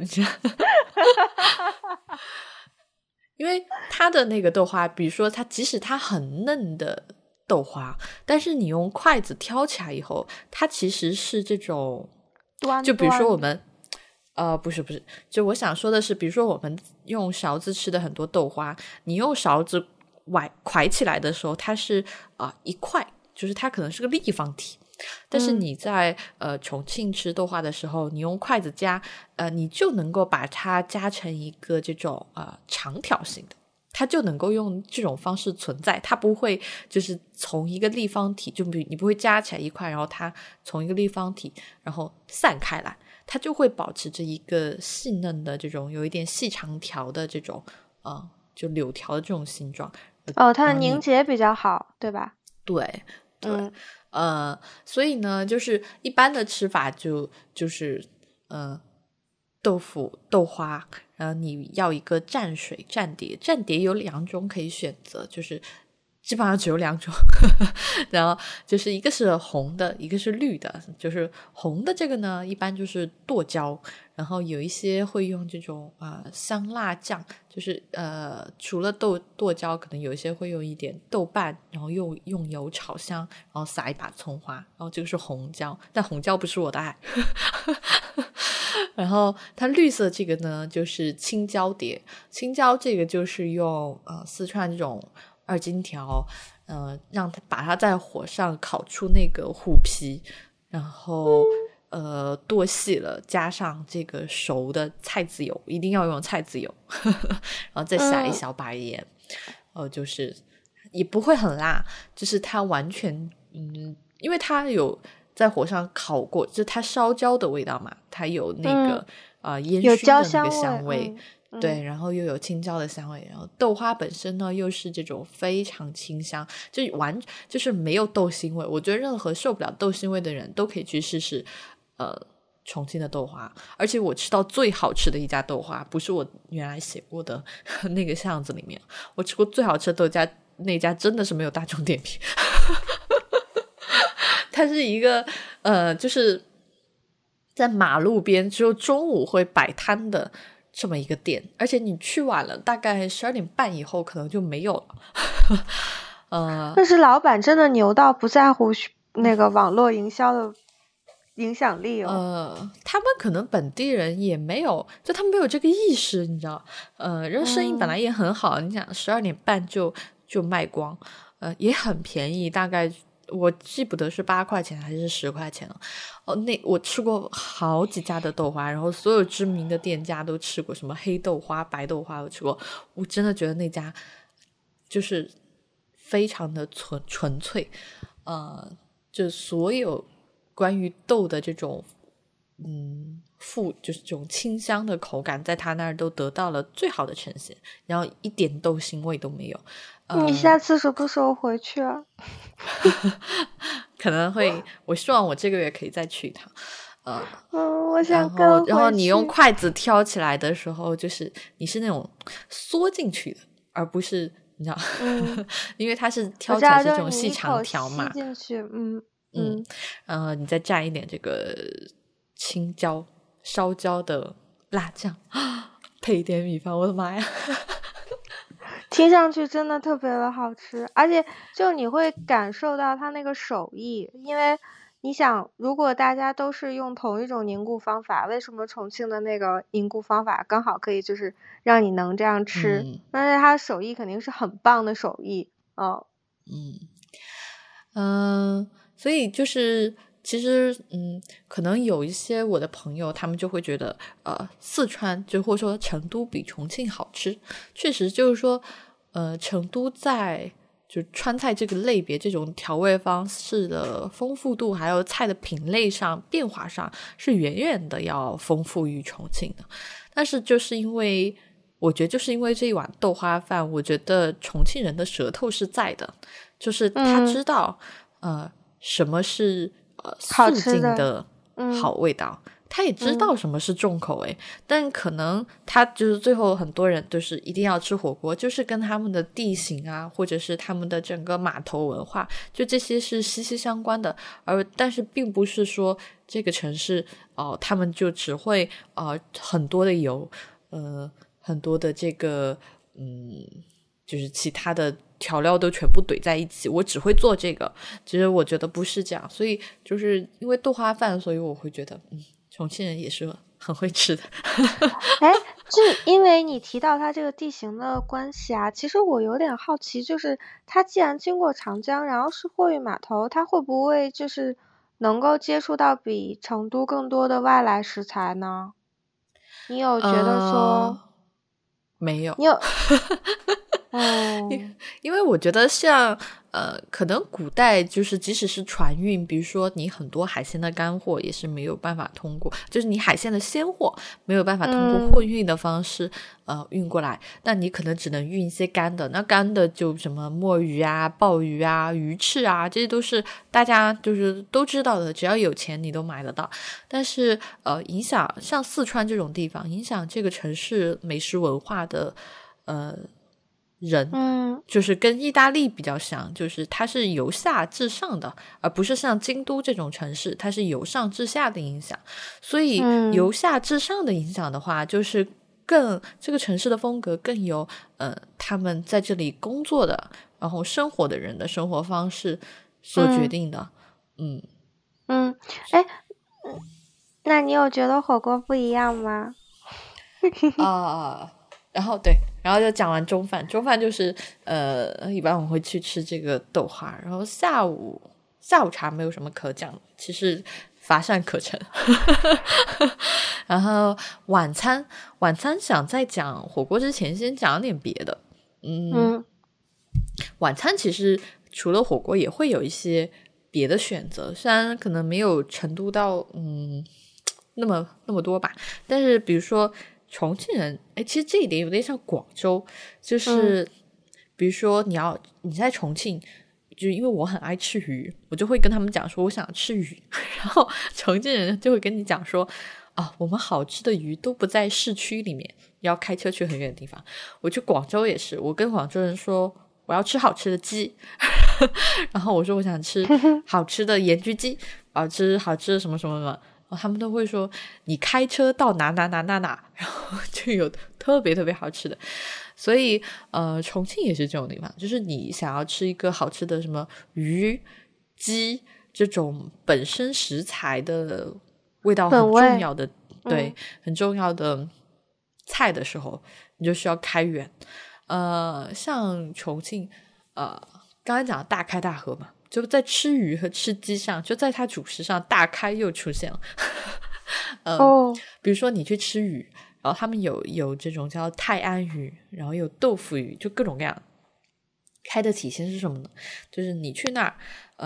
因为他的那个豆花，比如说他即使它很嫩的豆花，但是你用筷子挑起来以后，它其实是这种端端就比如说我们呃，不是不是，就我想说的是，比如说我们用勺子吃的很多豆花，你用勺子崴蒯起来的时候，它是啊、呃、一块，就是它可能是个立方体。但是你在、嗯、呃重庆吃豆花的时候，你用筷子夹，呃，你就能够把它夹成一个这种呃长条形的，它就能够用这种方式存在，它不会就是从一个立方体，就比你不会夹起来一块，然后它从一个立方体然后散开来。它就会保持着一个细嫩的这种有一点细长条的这种呃，就柳条的这种形状。 哦，它的凝结比较好，对吧？ 对对、 嗯、 呃，所以呢就是一般的吃法就就是呃豆腐豆花，然后你要一个蘸水蘸碟，蘸碟有两种可以选择，就是基本上只有两种然后就是一个是红的，一个是绿的。就是红的这个呢一般就是剁椒，然后有一些会用这种呃香辣酱，就是呃除了豆剁椒，可能有一些会用一点豆瓣，然后用用油炒香，然后撒一把葱花，然后这个是红椒，但红椒不是我的爱然后它绿色这个呢就是青椒碟，青椒这个就是用呃四川这种二荆条，呃，让它把它在火上烤出那个虎皮，然后呃剁细了，加上这个熟的菜籽油，一定要用菜籽油然后再下一小把盐，呃、嗯，就是也不会很辣，就是它完全嗯，因为它有在火上烤过，就是它烧焦的味道嘛，它有那个、嗯、呃烟熏的那个香味。对，然后又有青椒的香味，然后豆花本身呢又是这种非常清香，就完就是没有豆腥味。我觉得任何受不了豆腥味的人都可以去试试呃重庆的豆花。而且我吃到最好吃的一家豆花不是我原来写过的那个巷子里面，我吃过最好吃的豆家，那家真的是没有大众点评它是一个呃就是在马路边只有中午会摆摊的这么一个店，而且你去晚了大概十二点半以后可能就没有了呃， 但是老板真的牛到不在乎那个网络营销的影响力哦。 呃，他们可能本地人也没有，就他们没有这个意识，你知道，呃，人生意本来也很好，嗯、你想十二点半就就卖光，呃，也很便宜，大概我记不得是八块钱还是十块钱了。哦，那我吃过好几家的豆花，然后所有知名的店家都吃过，什么黑豆花、白豆花我吃过，我真的觉得那家就是非常的纯纯粹，呃，就所有关于豆的这种嗯富就是这种清香的口感，在他那儿都得到了最好的呈现，然后一点豆腥味都没有。呃、 你下次什么时候回去啊？ 可能会，我希望我这个月可以再去一趟。呃， 嗯，我想然后然后跟回去。 你用筷子挑起来的时候，就是你是那种缩进去的，而不是你知道， 嗯、 因为它是挑我知道， 起来是这就是你一种细长口条嘛， 吸进去，嗯嗯，然后你再蘸一点这个青椒、烧焦的辣酱，配一点米饭，我的妈呀！ 听上去真的特别的好吃，而且就你会感受到它那个手艺，因为你想，如果大家都是用同一种凝固方法，为什么重庆的那个凝固方法刚好可以就是让你能这样吃？ 嗯， 但是它的手艺肯定是很棒的手艺，哦， 嗯嗯、呃，所以就是其实嗯，可能有一些我的朋友，他们就会觉得呃，四川就或者说成都比重庆好吃，确实就是说呃，成都在就川菜这个类别这种调味方式的丰富度还有菜的品类上变化上是远远的要丰富于重庆的，但是就是因为我觉得就是因为这一碗豆花饭，我觉得重庆人的舌头是在的，就是他知道、嗯、呃什么是呃好素吃的， 净的好味道，他也知道什么是重口味、嗯、但可能他就是最后很多人就是一定要吃火锅，就是跟他们的地形啊或者是他们的整个码头文化，就这些是息息相关的，而但是并不是说这个城市哦、呃，他们就只会呃很多的油呃很多的这个嗯就是其他的调料都全部怼在一起，我只会做这个，其实我觉得不是这样，所以就是因为豆花饭，所以我会觉得嗯重庆人也是很会吃的。 哎，就因为你提到它这个地形的关系啊，其实我有点好奇，就是它既然经过长江，然后是货运码头，它会不会就是能够接触到比成都更多的外来食材呢？你有觉得说、呃、 没有？ 你有哦， 因为我觉得像呃，可能古代就是即使是船运，比如说你很多海鲜的干货也是没有办法通过，就是你海鲜的鲜货没有办法通过货运的方式、嗯、呃运过来，那你可能只能运一些干的，那干的就什么墨鱼啊、鲍鱼啊、鱼翅啊，这些都是大家就是都知道的，只要有钱你都买得到。但是呃，影响像四川这种地方，影响这个城市美食文化的呃。人， 嗯， 就是跟意大利比较像，就是它是由下至上的，而不是像京都这种城市，它是由上至下的影响。所以由下至上的影响的话，嗯、就是更这个城市的风格更由呃他们在这里工作的，然后生活的人的生活方式所决定的。嗯嗯，哎、嗯，那你有觉得火锅不一样吗？ 啊。然后对，然后就讲完中饭，中饭就是呃，一般我会去吃这个豆花，然后下午下午茶没有什么可讲，其实乏善可陈。然后晚餐晚餐想在讲火锅之前先讲点别的，嗯， 嗯晚餐其实除了火锅也会有一些别的选择，虽然可能没有成都到嗯那么那么多吧，但是比如说。重庆人，哎，其实这一点有点像广州，就是、嗯、比如说你要你在重庆，就是因为我很爱吃鱼，我就会跟他们讲说我想吃鱼，然后重庆人就会跟你讲说啊，我们好吃的鱼都不在市区里面，要开车去很远的地方。我去广州也是，我跟广州人说我要吃好吃的鸡，然后我说我想吃好吃的盐焗鸡，好吃好吃的什么什么什么。他们都会说你开车到哪哪哪哪哪，然后就有特别特别好吃的。所以呃，重庆也是这种地方，就是你想要吃一个好吃的什么鱼鸡这种本身食材的味道很重要的，对、嗯、很重要的菜的时候，你就需要开远。呃，像重庆呃刚才讲的大开大合嘛，就在吃鱼和吃鸡上，就在它主食上大开又出现了。嗯、 哦， 比如说你去吃鱼，然后他们有有这种叫泰安鱼，然后有豆腐鱼，就各种各样。开的体现是什么呢？就是你去那儿，呃，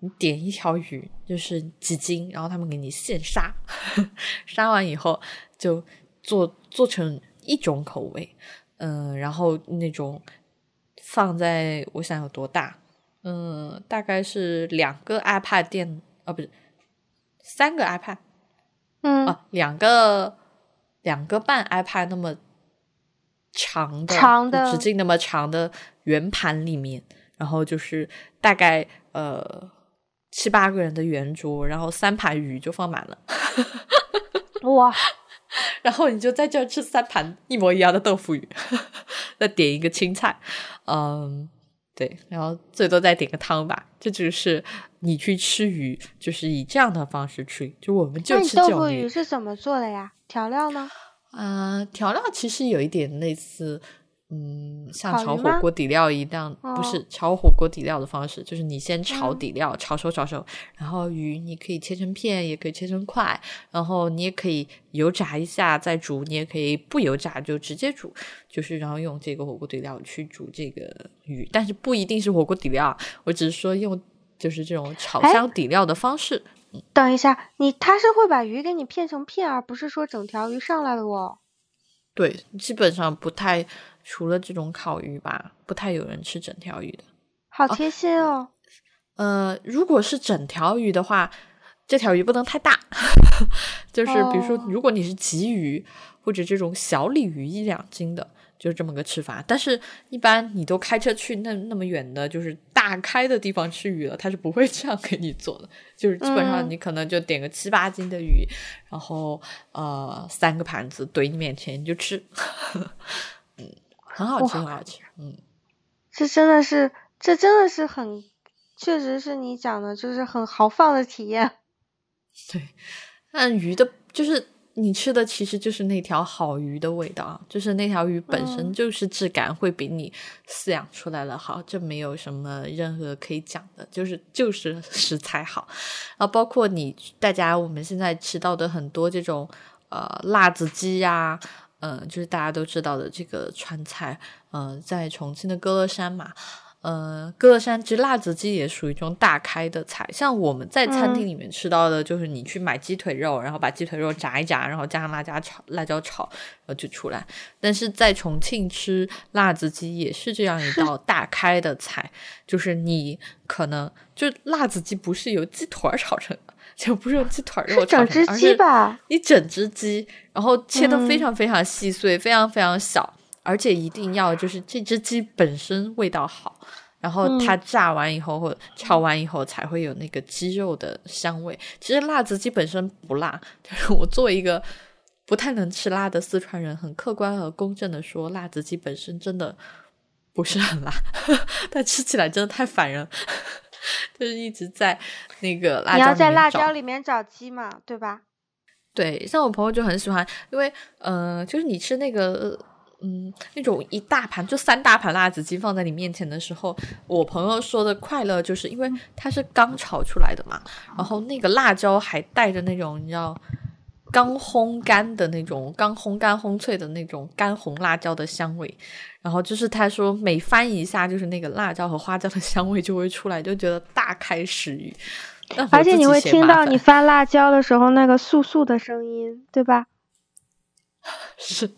你点一条鱼就是几斤，然后他们给你现杀，杀完以后就做做成一种口味，嗯、呃，然后那种放在我想有多大，嗯、呃，大概是两个 iPad 电啊，不是三个 iPad， 嗯啊，两个两个半 iPad 那么长的， 长的直径那么长的圆盘里面，然后就是大概呃七八个人的圆桌，然后三盘鱼就放满了。 哇， 然后你就在这吃三盘一模一样的豆腐鱼，再点一个青菜，嗯，对，然后最多再点个汤吧。这就是你去吃鱼，就是以这样的方式吃，就我们就那你吃这种豆腐鱼是怎么做的呀？调料呢？ 啊、呃，调料其实有一点类似，嗯，像烤鱼炒火吗锅底料一样， 哦不是炒火锅底料的方式，就是你先炒嗯底料，炒熟炒熟，然后鱼你可以切成片，也可以切成块，然后你也可以油炸一下再煮，你也可以不油炸就直接煮，就是然后用这个火锅底料去煮这个鱼，但是不一定是火锅底料，我只是说用就是这种炒哎香底料的方式。 等一下，你他是会把鱼给你片成片，而不是说整条鱼上来的哦。 对，基本上不太，除了这种烤鱼吧，不太有人吃整条鱼的。 好贴心哦。 呃，如果是整条鱼的话，这条鱼不能太大，就是比如说， 哦如果你是鲫鱼或者这种小鲤鱼一两斤的，就是这么个吃法。但是，一般你都开车去那那么远的，就是大开的地方吃鱼了，他是不会这样给你做的。就是基本上嗯你可能就点个七八斤的鱼，然后呃三个盘子怼你面前你就吃，嗯，很好吃，很好吃，嗯。 这真的是，这真的是很，确实是你讲的，就是很豪放的体验。 对，但鱼的，就是你吃的其实就是那条好鱼的味道，就是那条鱼本身嗯就是质感会比你饲养出来的好，这没有什么任何可以讲的，就是就是食材好。然后包括你大家我们现在吃到的很多这种呃辣子鸡呀、呃，就是大家都知道的这个川菜，呃，在重庆的歌乐山嘛。呃，歌乐山其实辣子鸡也属于这种大开的菜，像我们在餐厅里面吃到的，就是你去买鸡腿肉，然后把鸡腿肉炸一炸，然后加上辣椒炒，辣椒炒，然后就出来。但是在重庆吃辣子鸡也是这样一道大开的菜，就是你可能就辣子鸡不是由鸡腿炒成的，就不是用鸡腿肉是整只炒成的，而鸡吧？ 是你整只鸡，然后切得非常非常细碎，嗯、非常非常小。而且一定要就是这只鸡本身味道好，然后它炸完以后、嗯、或者炒完以后才会有那个鸡肉的香味。其实辣子鸡本身不辣，就是我作为一个不太能吃辣的四川人，很客观和公正的说，辣子鸡本身真的不是很辣，但吃起来真的太烦人，就是一直在那个辣椒里面找。 你要在辣椒里面找鸡嘛，对吧？ 对，像我朋友就很喜欢，因为呃，就是你吃那个。嗯，那种一大盘就三大盘辣子鸡放在你面前的时候，我朋友说的快乐就是因为它是刚炒出来的嘛，然后那个辣椒还带着那种你知道刚烘干的那种刚烘干烘脆的那种干红辣椒的香味，然后就是他说每翻一下就是那个辣椒和花椒的香味就会出来，就觉得大开食欲。 而且你会听到你翻辣椒的时候那个簌簌的声音，对吧？ 是。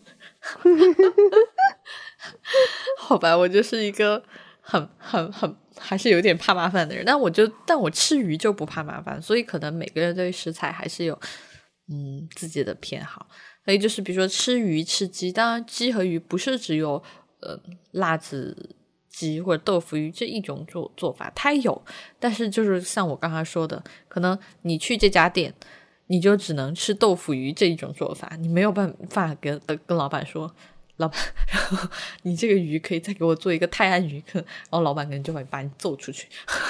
好吧，我就是一个很很很还是有点怕麻烦的人，但我就但我吃鱼就不怕麻烦，所以可能每个人对食材还是有嗯自己的偏好。所以就是比如说吃鱼吃鸡，当然鸡和鱼不是只有呃辣子鸡或者豆腐鱼这一种做做法，它有，但是就是像我刚才说的，可能你去这家店你就只能吃豆腐鱼这一种做法，你没有办法跟跟老板说，老板，然后你这个鱼可以再给我做一个泰安鱼，然后老板可能就会把你揍出去。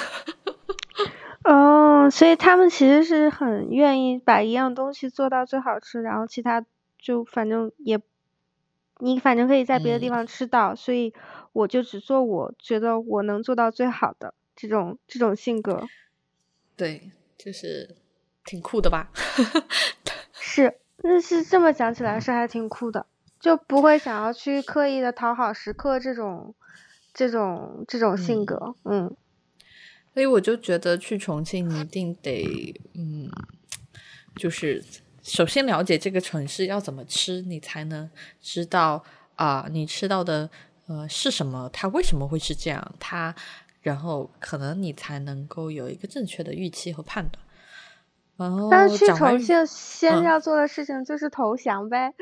哦，所以他们其实是很愿意把一样东西做到最好吃，然后其他就反正也，你反正可以在别的地方吃到，嗯、所以我就只做我觉得我能做到最好的这种这种性格。 对，就是挺酷的吧？ 是，那是这么讲起来是还挺酷的，就不会想要去刻意的讨好食客这种这种这种性格，嗯。嗯所以我就觉得去重庆你一定得嗯，就是首先了解这个城市要怎么吃，你才能知道啊、呃，你吃到的呃是什么，它为什么会是这样，它然后可能你才能够有一个正确的预期和判断。然后但是去讲完重庆先嗯要做的事情就是投降呗。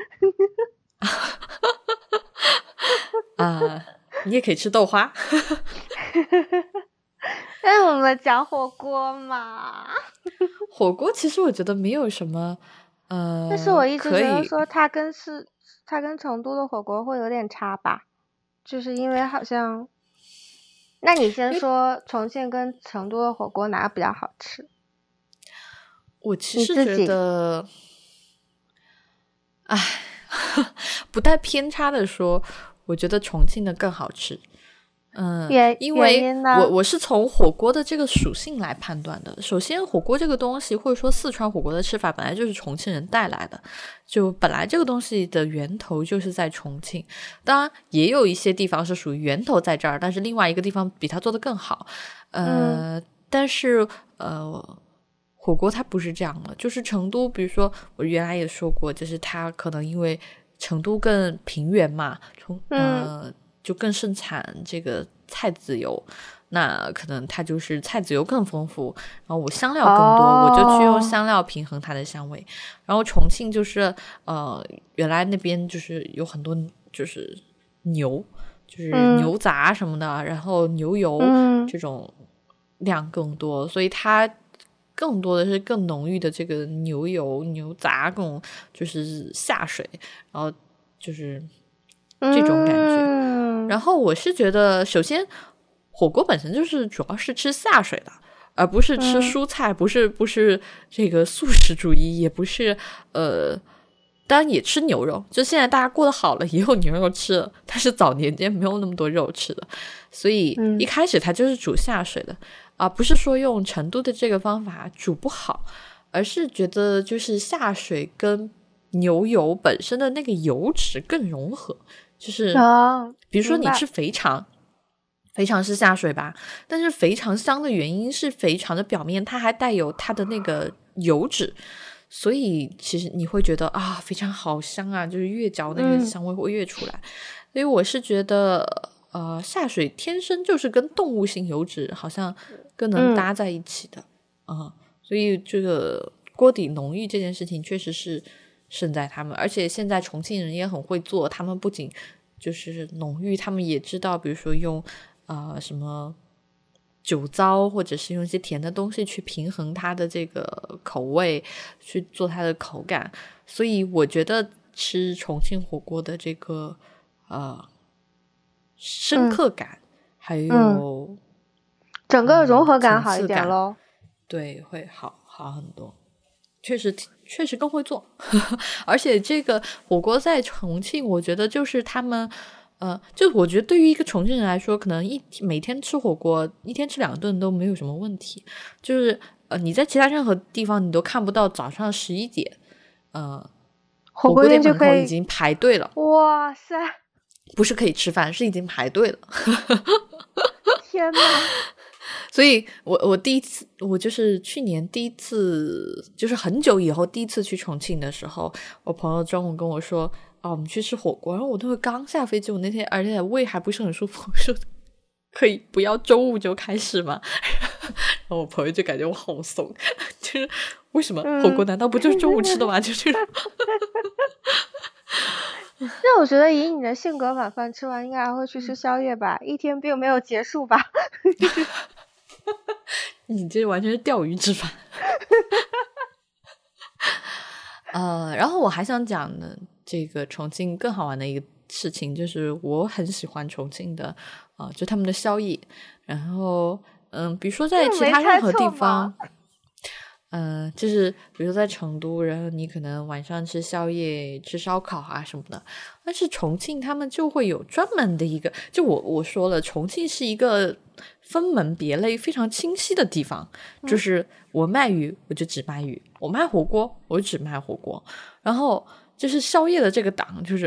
啊、你也可以吃豆花。 但是我们讲火锅嘛， 火锅其实我觉得没有什么呃， 但是我一直可以觉得说它跟是它跟成都的火锅会有点差吧，就是因为好像，那你先说重庆跟成都的火锅哪个比较好吃？ 我其实觉得，哎，不带偏差的说，我觉得重庆的更好吃。嗯，因为我我是从火锅的这个属性来判断的。首先，火锅这个东西，或者说四川火锅的吃法，本来就是重庆人带来的，就本来这个东西的源头就是在重庆。当然，也有一些地方是属于源头在这儿，但是另外一个地方比它做的更好。呃， 嗯、 但是呃，火锅它不是这样的，就是成都，比如说我原来也说过，就是它可能因为成都更平原嘛，从呃。嗯就更盛产这个菜籽油，那可能它就是菜籽油更丰富，然后我香料更多，哦、我就去用香料平衡它的香味。然后重庆就是呃，原来那边就是有很多就是牛，就是牛杂什么的，嗯、然后牛油这种量更多，嗯、所以它更多的是更浓郁的这个牛油、牛杂各种就是下水，然后就是这种感觉。嗯然后我是觉得，首先火锅本身就是主要是吃下水的，而不是吃蔬菜，嗯、不是不是这个素食主义，也不是呃，当然也吃牛肉。就现在大家过得好了，也有牛肉吃了，但是早年间没有那么多肉吃的，所以一开始它就是煮下水的啊、呃，不是说用成都的这个方法煮不好，而是觉得就是下水跟牛油本身的那个油脂更融合。就是比如说你吃肥肠，肥肠是下水吧，但是肥肠香的原因是肥肠的表面它还带有它的那个油脂，所以其实你会觉得啊，肥肠好香啊，就是越嚼那个香味会越出来。嗯、所以我是觉得呃，下水天生就是跟动物性油脂好像更能搭在一起的啊、嗯嗯，所以这个锅底浓郁这件事情确实是胜在他们，而且现在重庆人也很会做，他们不仅就是浓郁，他们也知道比如说用啊、呃、什么酒糟或者是用一些甜的东西去平衡它的这个口味，去做它的口感。所以我觉得吃重庆火锅的这个呃深刻感、嗯、还有、 嗯、整个融合感好一点咯、 嗯、对，会好好很多，确实确实更会做而且这个火锅在重庆我觉得就是他们呃，就我觉得对于一个重庆人来说，可能一每天吃火锅一天吃两顿都没有什么问题，就是呃你在其他任何地方你都看不到早上十一点呃火锅店门口已经排队了， 哇塞， 不是可以吃饭，是已经排队了天哪所以我我第一次我就是去年第一次就是很久以后第一次去重庆的时候，我朋友中午跟我说啊，我们去吃火锅，然后我那会刚下飞机，我那天而且胃还不是很舒服，我说可以不要中午就开始吗然后我朋友就感觉我好怂，就是为什么火锅难道不就是中午吃的吗、嗯、就是那我觉得以你的性格，晚饭吃完应该还会去吃宵夜吧，一天并没有结束吧你这完全是钓鱼执法呃，然后我还想讲的这个重庆更好玩的一个事情，就是我很喜欢重庆的啊、呃，就他们的宵夜。然后嗯，比如说在其他任何地方，嗯、呃，就是比如说在成都，然后你可能晚上吃宵夜、吃烧烤啊什么的，但是重庆他们就会有专门的一个，就我我说了，重庆是一个分门别类非常清晰的地方，就是我卖鱼我就只卖鱼，我卖火锅我就只卖火锅，然后就是宵夜的这个档就是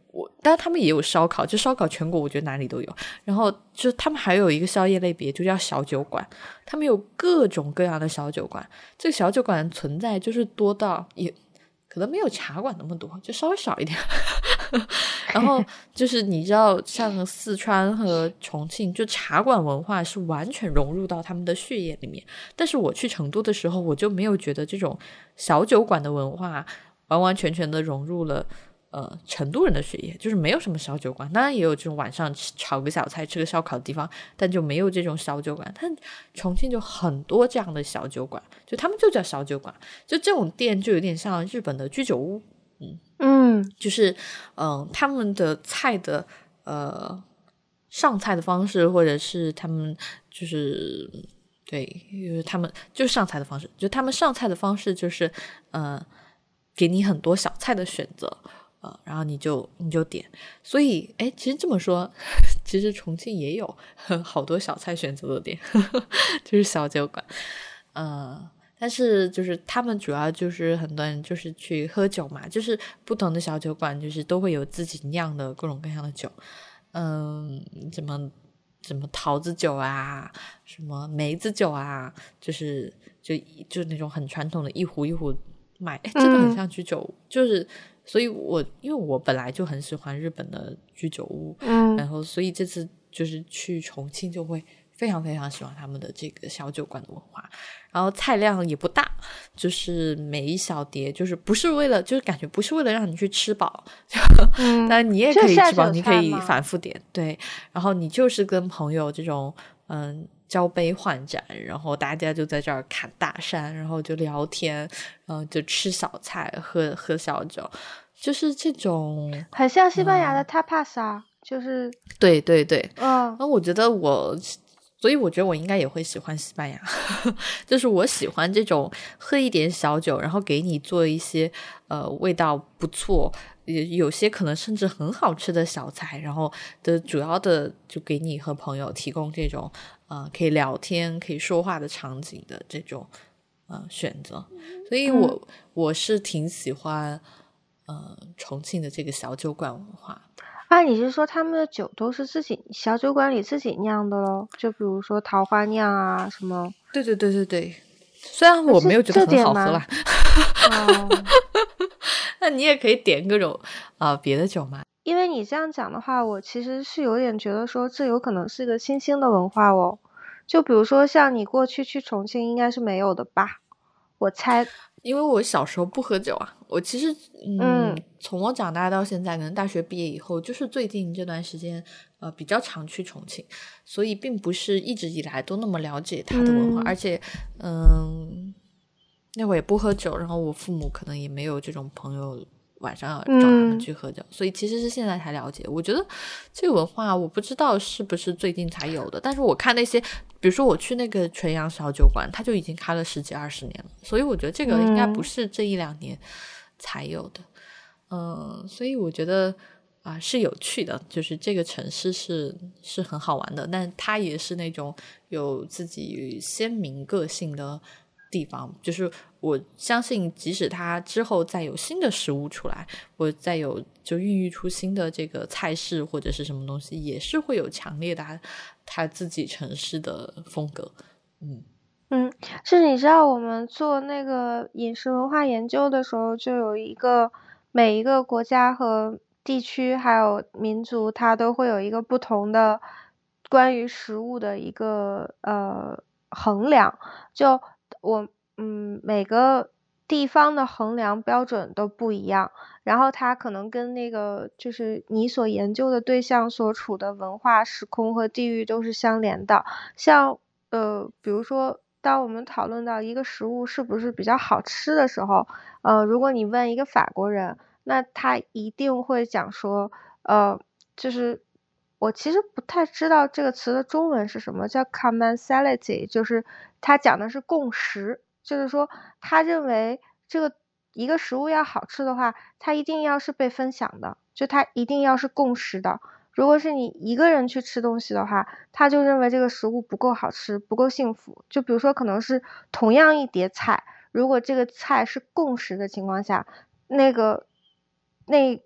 我当然他们也有烧烤，就烧烤全国我觉得哪里都有，然后就他们还有一个宵夜类别就叫小酒馆，他们有各种各样的小酒馆，这个小酒馆存在就是多到也可能没有茶馆那么多，就稍微少一点然后就是你知道像四川和重庆就茶馆文化是完全融入到他们的血液里面，但是我去成都的时候我就没有觉得这种小酒馆的文化完完全全的融入了呃，成都人的血液，就是没有什么小酒馆，当然也有这种晚上炒个小菜吃个烧烤的地方，但就没有这种小酒馆。但重庆就很多这样的小酒馆，就他们就叫小酒馆，就这种店就有点像日本的居酒屋。嗯嗯， 就是嗯、呃，他们的菜的呃上菜的方式，或者是他们就是对，因为他们就是上菜的方式，就他们上菜的方式就是呃给你很多小菜的选择。呃，然后你就你就点，所以哎，其实这么说，其实重庆也有呵好多小菜选择的店，呵呵就是小酒馆，呃，但是就是他们主要就是很多人就是去喝酒嘛，就是不同的小酒馆就是都会有自己酿的各种各样的酒，嗯，什么什么桃子酒啊，什么梅子酒啊，就是就就那种很传统的一壶一壶卖，哎，真的很像居酒屋，嗯、就是。所以我因为我本来就很喜欢日本的居酒屋， 嗯， 然后所以这次就是去重庆就会非常非常喜欢他们的这个小酒馆的文化，然后菜量也不大，就是每一小碟就是不是为了就是感觉不是为了让你去吃饱， 嗯， 但你也可以吃饱，你可以反复点，对，然后你就是跟朋友这种嗯。交杯换盏，然后大家就在这儿侃大山，然后就聊天，然后就吃小菜，喝喝小酒，就是这种很像西班牙的 tapas 啊，嗯、就是对对对， 嗯， 那我觉得我，所以我觉得我应该也会喜欢西班牙，就是我喜欢这种喝一点小酒，然后给你做一些呃味道不错。有些可能甚至很好吃的小菜，然后的主要的就给你和朋友提供这种呃可以聊天可以说话的场景的这种呃选择，所以我、嗯、我是挺喜欢呃重庆的这个小酒馆文化。 啊，你是说他们的酒都是自己小酒馆里自己酿的咯？就比如说桃花酿啊什么？ 对对对对对，虽然我没有觉得很好喝啦。 哦那你也可以点各种啊、呃、别的酒嘛。 因为你这样讲的话，我其实是有点觉得说这有可能是一个新兴的文化哦。就比如说像你过去去重庆应该是没有的吧？我猜。 因为我小时候不喝酒啊，我其实 嗯, 嗯从我长大到现在，可能大学毕业以后，就是最近这段时间呃比较常去重庆，所以并不是一直以来都那么了解它的文化， 嗯、 而且嗯。那会儿也不喝酒，然后我父母可能也没有这种朋友晚上要找他们去喝酒、嗯、所以其实是现在才了解。我觉得这个文化我不知道是不是最近才有的，但是我看那些比如说我去那个纯阳小酒馆，它就已经开了十几二十年了，所以我觉得这个应该不是这一两年才有的。嗯，所以我觉得啊、呃、是有趣的，就是这个城市是是很好玩的，但它也是那种有自己鲜明个性的地方，就是我相信即使它之后再有新的食物出来，或再有就孕育出新的这个菜式或者是什么东西，也是会有强烈的它它自己城市的风格。嗯嗯，是你知道我们做那个饮食文化研究的时候，就有一个每一个国家和地区还有民族，它都会有一个不同的关于食物的一个呃衡量，就我嗯每个地方的衡量标准都不一样，然后它可能跟那个就是你所研究的对象所处的文化时空和地域都是相连的。像呃比如说当我们讨论到一个食物是不是比较好吃的时候，呃如果你问一个法国人，那他一定会讲说呃就是我其实不太知道这个词的中文是什么，叫 commensality， 就是他讲的是共识，就是说他认为这个一个食物要好吃的话，它一定要是被分享的，就它一定要是共识的。如果是你一个人去吃东西的话，他就认为这个食物不够好吃，不够幸福。就比如说可能是同样一碟菜，如果这个菜是共识的情况下，那个那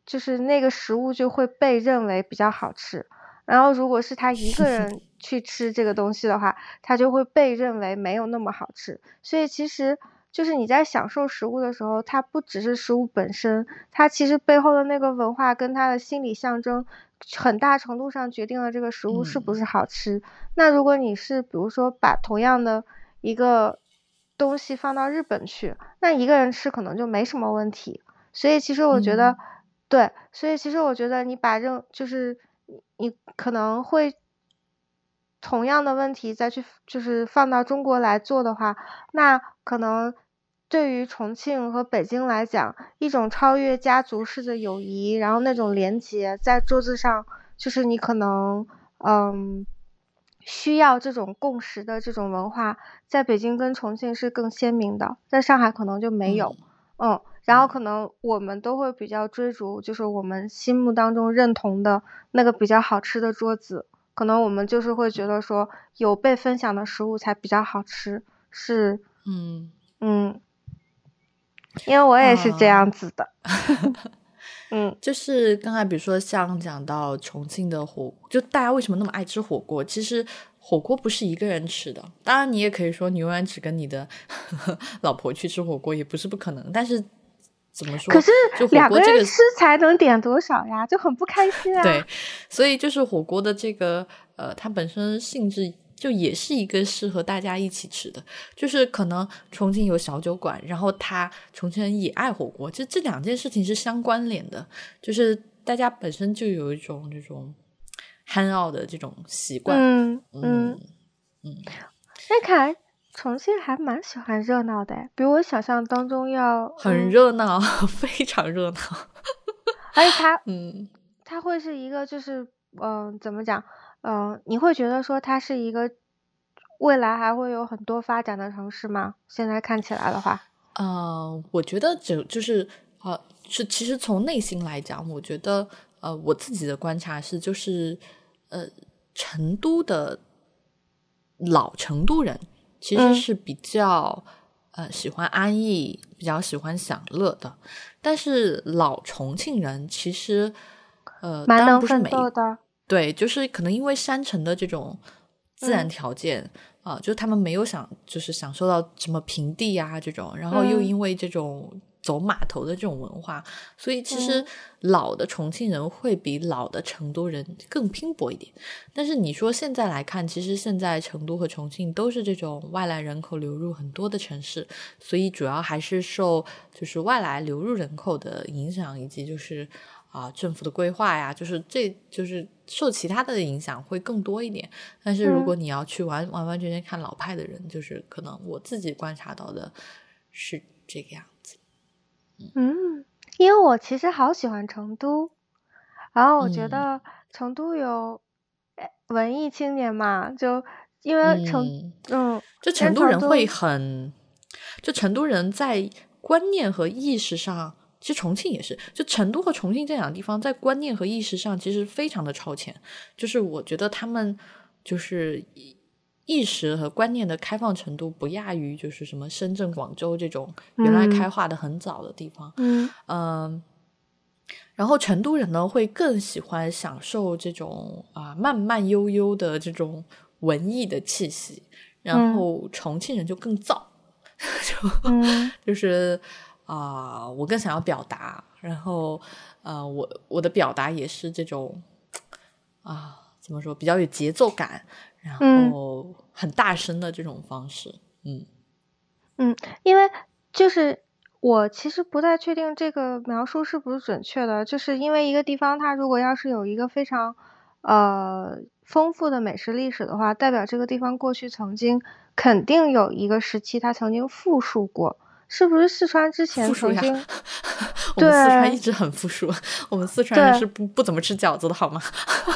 就是那个食物就会被认为比较好吃，然后如果是他一个人去吃这个东西的话，他就会被认为没有那么好吃。所以其实就是你在享受食物的时候，它不只是食物本身，它其实背后的那个文化跟它的心理象征很大程度上决定了这个食物是不是好吃、嗯、那如果你是比如说把同样的一个东西放到日本去，那一个人吃可能就没什么问题。所以其实我觉得、嗯、对，所以其实我觉得你把任就是你可能会同样的问题再去就是放到中国来做的话，那可能对于重庆和北京来讲，一种超越家族式的友谊，然后那种连结在桌子上，就是你可能嗯需要这种共识的这种文化，在北京跟重庆是更鲜明的，在上海可能就没有。嗯, 嗯然后可能我们都会比较追逐就是我们心目当中认同的那个比较好吃的桌子，可能我们就是会觉得说有被分享的食物才比较好吃，是嗯嗯，因为我也是这样子的、uh, 嗯， 就是刚才比如说像讲到重庆的火就大家为什么那么爱吃火锅，其实火锅不是一个人吃的，当然你也可以说你永远只跟你的老婆去吃火锅也不是不可能，但是怎么说， 可是两个人、 这个、 吃才能点多少呀，就很不开心啊。 对，所以就是火锅的这个呃，它本身性质就也是一个适合大家一起吃的，就是可能重庆有小酒馆，然后他重庆人也爱火锅，就这两件事情是相关联的，就是大家本身就有一种这种 hang out 的这种习惯。 嗯嗯嗯，那看来重庆还蛮喜欢热闹的，比我想象当中要很热闹、嗯、非常热闹。 而且它嗯， 它会是一个就是嗯、呃，怎么讲嗯、呃，你会觉得说它是一个未来还会有很多发展的城市吗？现在看起来的话呃，我觉得就就是呃，是其实从内心来讲，我觉得呃，我自己的观察是就是呃，成都的老成都人其实是比较、嗯、呃喜欢安逸，比较喜欢享乐的，但是老重庆人其实呃， 蛮能奋斗的， 对，就是可能因为山城的这种自然条件啊、嗯呃，就是他们没有想就是享受到什么平地啊这种，然后又因为这种走码头的这种文化、嗯、所以其实老的重庆人会比老的成都人更拼搏一点。但是你说现在来看，其实现在成都和重庆都是这种外来人口流入很多的城市，所以主要还是受就是外来流入人口的影响，以及就是啊、呃，政府的规划呀，就是这就是受其他的影响会更多一点。但是如果你要去完、嗯、完完全全看老派的人，就是可能我自己观察到的是这个样子。 嗯, 嗯因为我其实好喜欢成都，然后我觉得成都有文艺青年嘛，就因为成 嗯, 嗯， 就成都人会很就成都人在观念和意识上，其实重庆也是，就成都和重庆这两个地方在观念和意识上其实非常的超前，就是我觉得他们就是意识和观念的开放程度不亚于就是什么深圳广州这种原来开化的很早的地方。 嗯、 呃、然后成都人呢会更喜欢享受这种啊、呃、慢慢悠悠的这种文艺的气息，然后重庆人就更燥、嗯、就就是啊、呃，我更想要表达，然后呃，我我的表达也是这种啊、呃，怎么说，比较有节奏感，然后很大声的这种方式。嗯嗯，因为就是我其实不太确定这个描述是不是准确的，就是因为一个地方它如果要是有一个非常呃丰富的美食历史的话，代表这个地方过去曾经肯定有一个时期它曾经富庶过。是不是四川之前曾经我们四川一直很富庶，我们四川人是不不怎么吃饺子的好吗？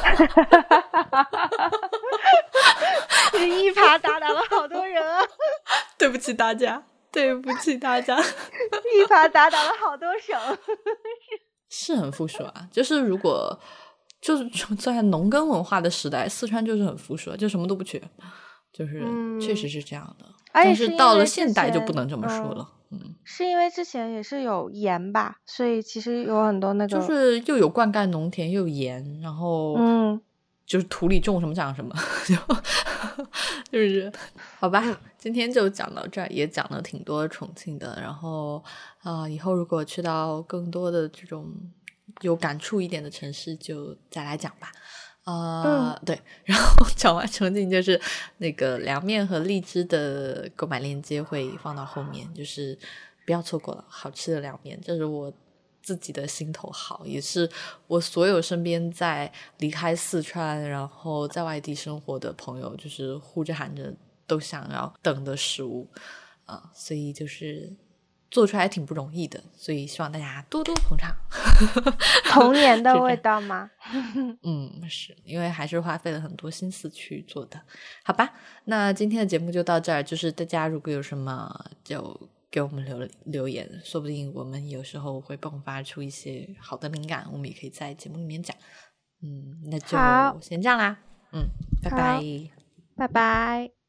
一耙打倒了好多人啊！ 对不起大家，对不起大家， 一耙打倒了好多省。 是很富庶啊，就是如果就是在农耕文化的时代，四川就是很富庶，就什么都不缺，就是、嗯、确实是这样的。但是到了现代就不能这么说了。 嗯， 是因为之前也是有盐吧，所以其实有很多那个就是又有灌溉农田又有盐，然后嗯， 就是土里种什么长什么，就就是好吧、 嗯， 今天就讲到这儿，也讲了挺多重庆的，然后啊、呃以后如果去到更多的这种有感触一点的城市，就再来讲吧。呃， 嗯对，然后讲完重庆就是那个凉面和荔枝的购买链接会放到后面，就是不要错过了好吃的凉面，这是我自己的心头好，也是我所有身边在离开四川然后在外地生活的朋友就是呼着喊着都想要等的食物啊、呃所以就是做出来挺不容易的，所以希望大家多多捧场。 童年的味道吗？ 嗯，是因为还是花费了很多心思去做的，好吧？那今天的节目就到这儿，就是大家如果有什么就给我们留留言，说不定我们有时候会迸发出一些好的灵感，我们也可以在节目里面讲。嗯，那好， 就先这样啦。嗯，拜好， 拜。 拜拜。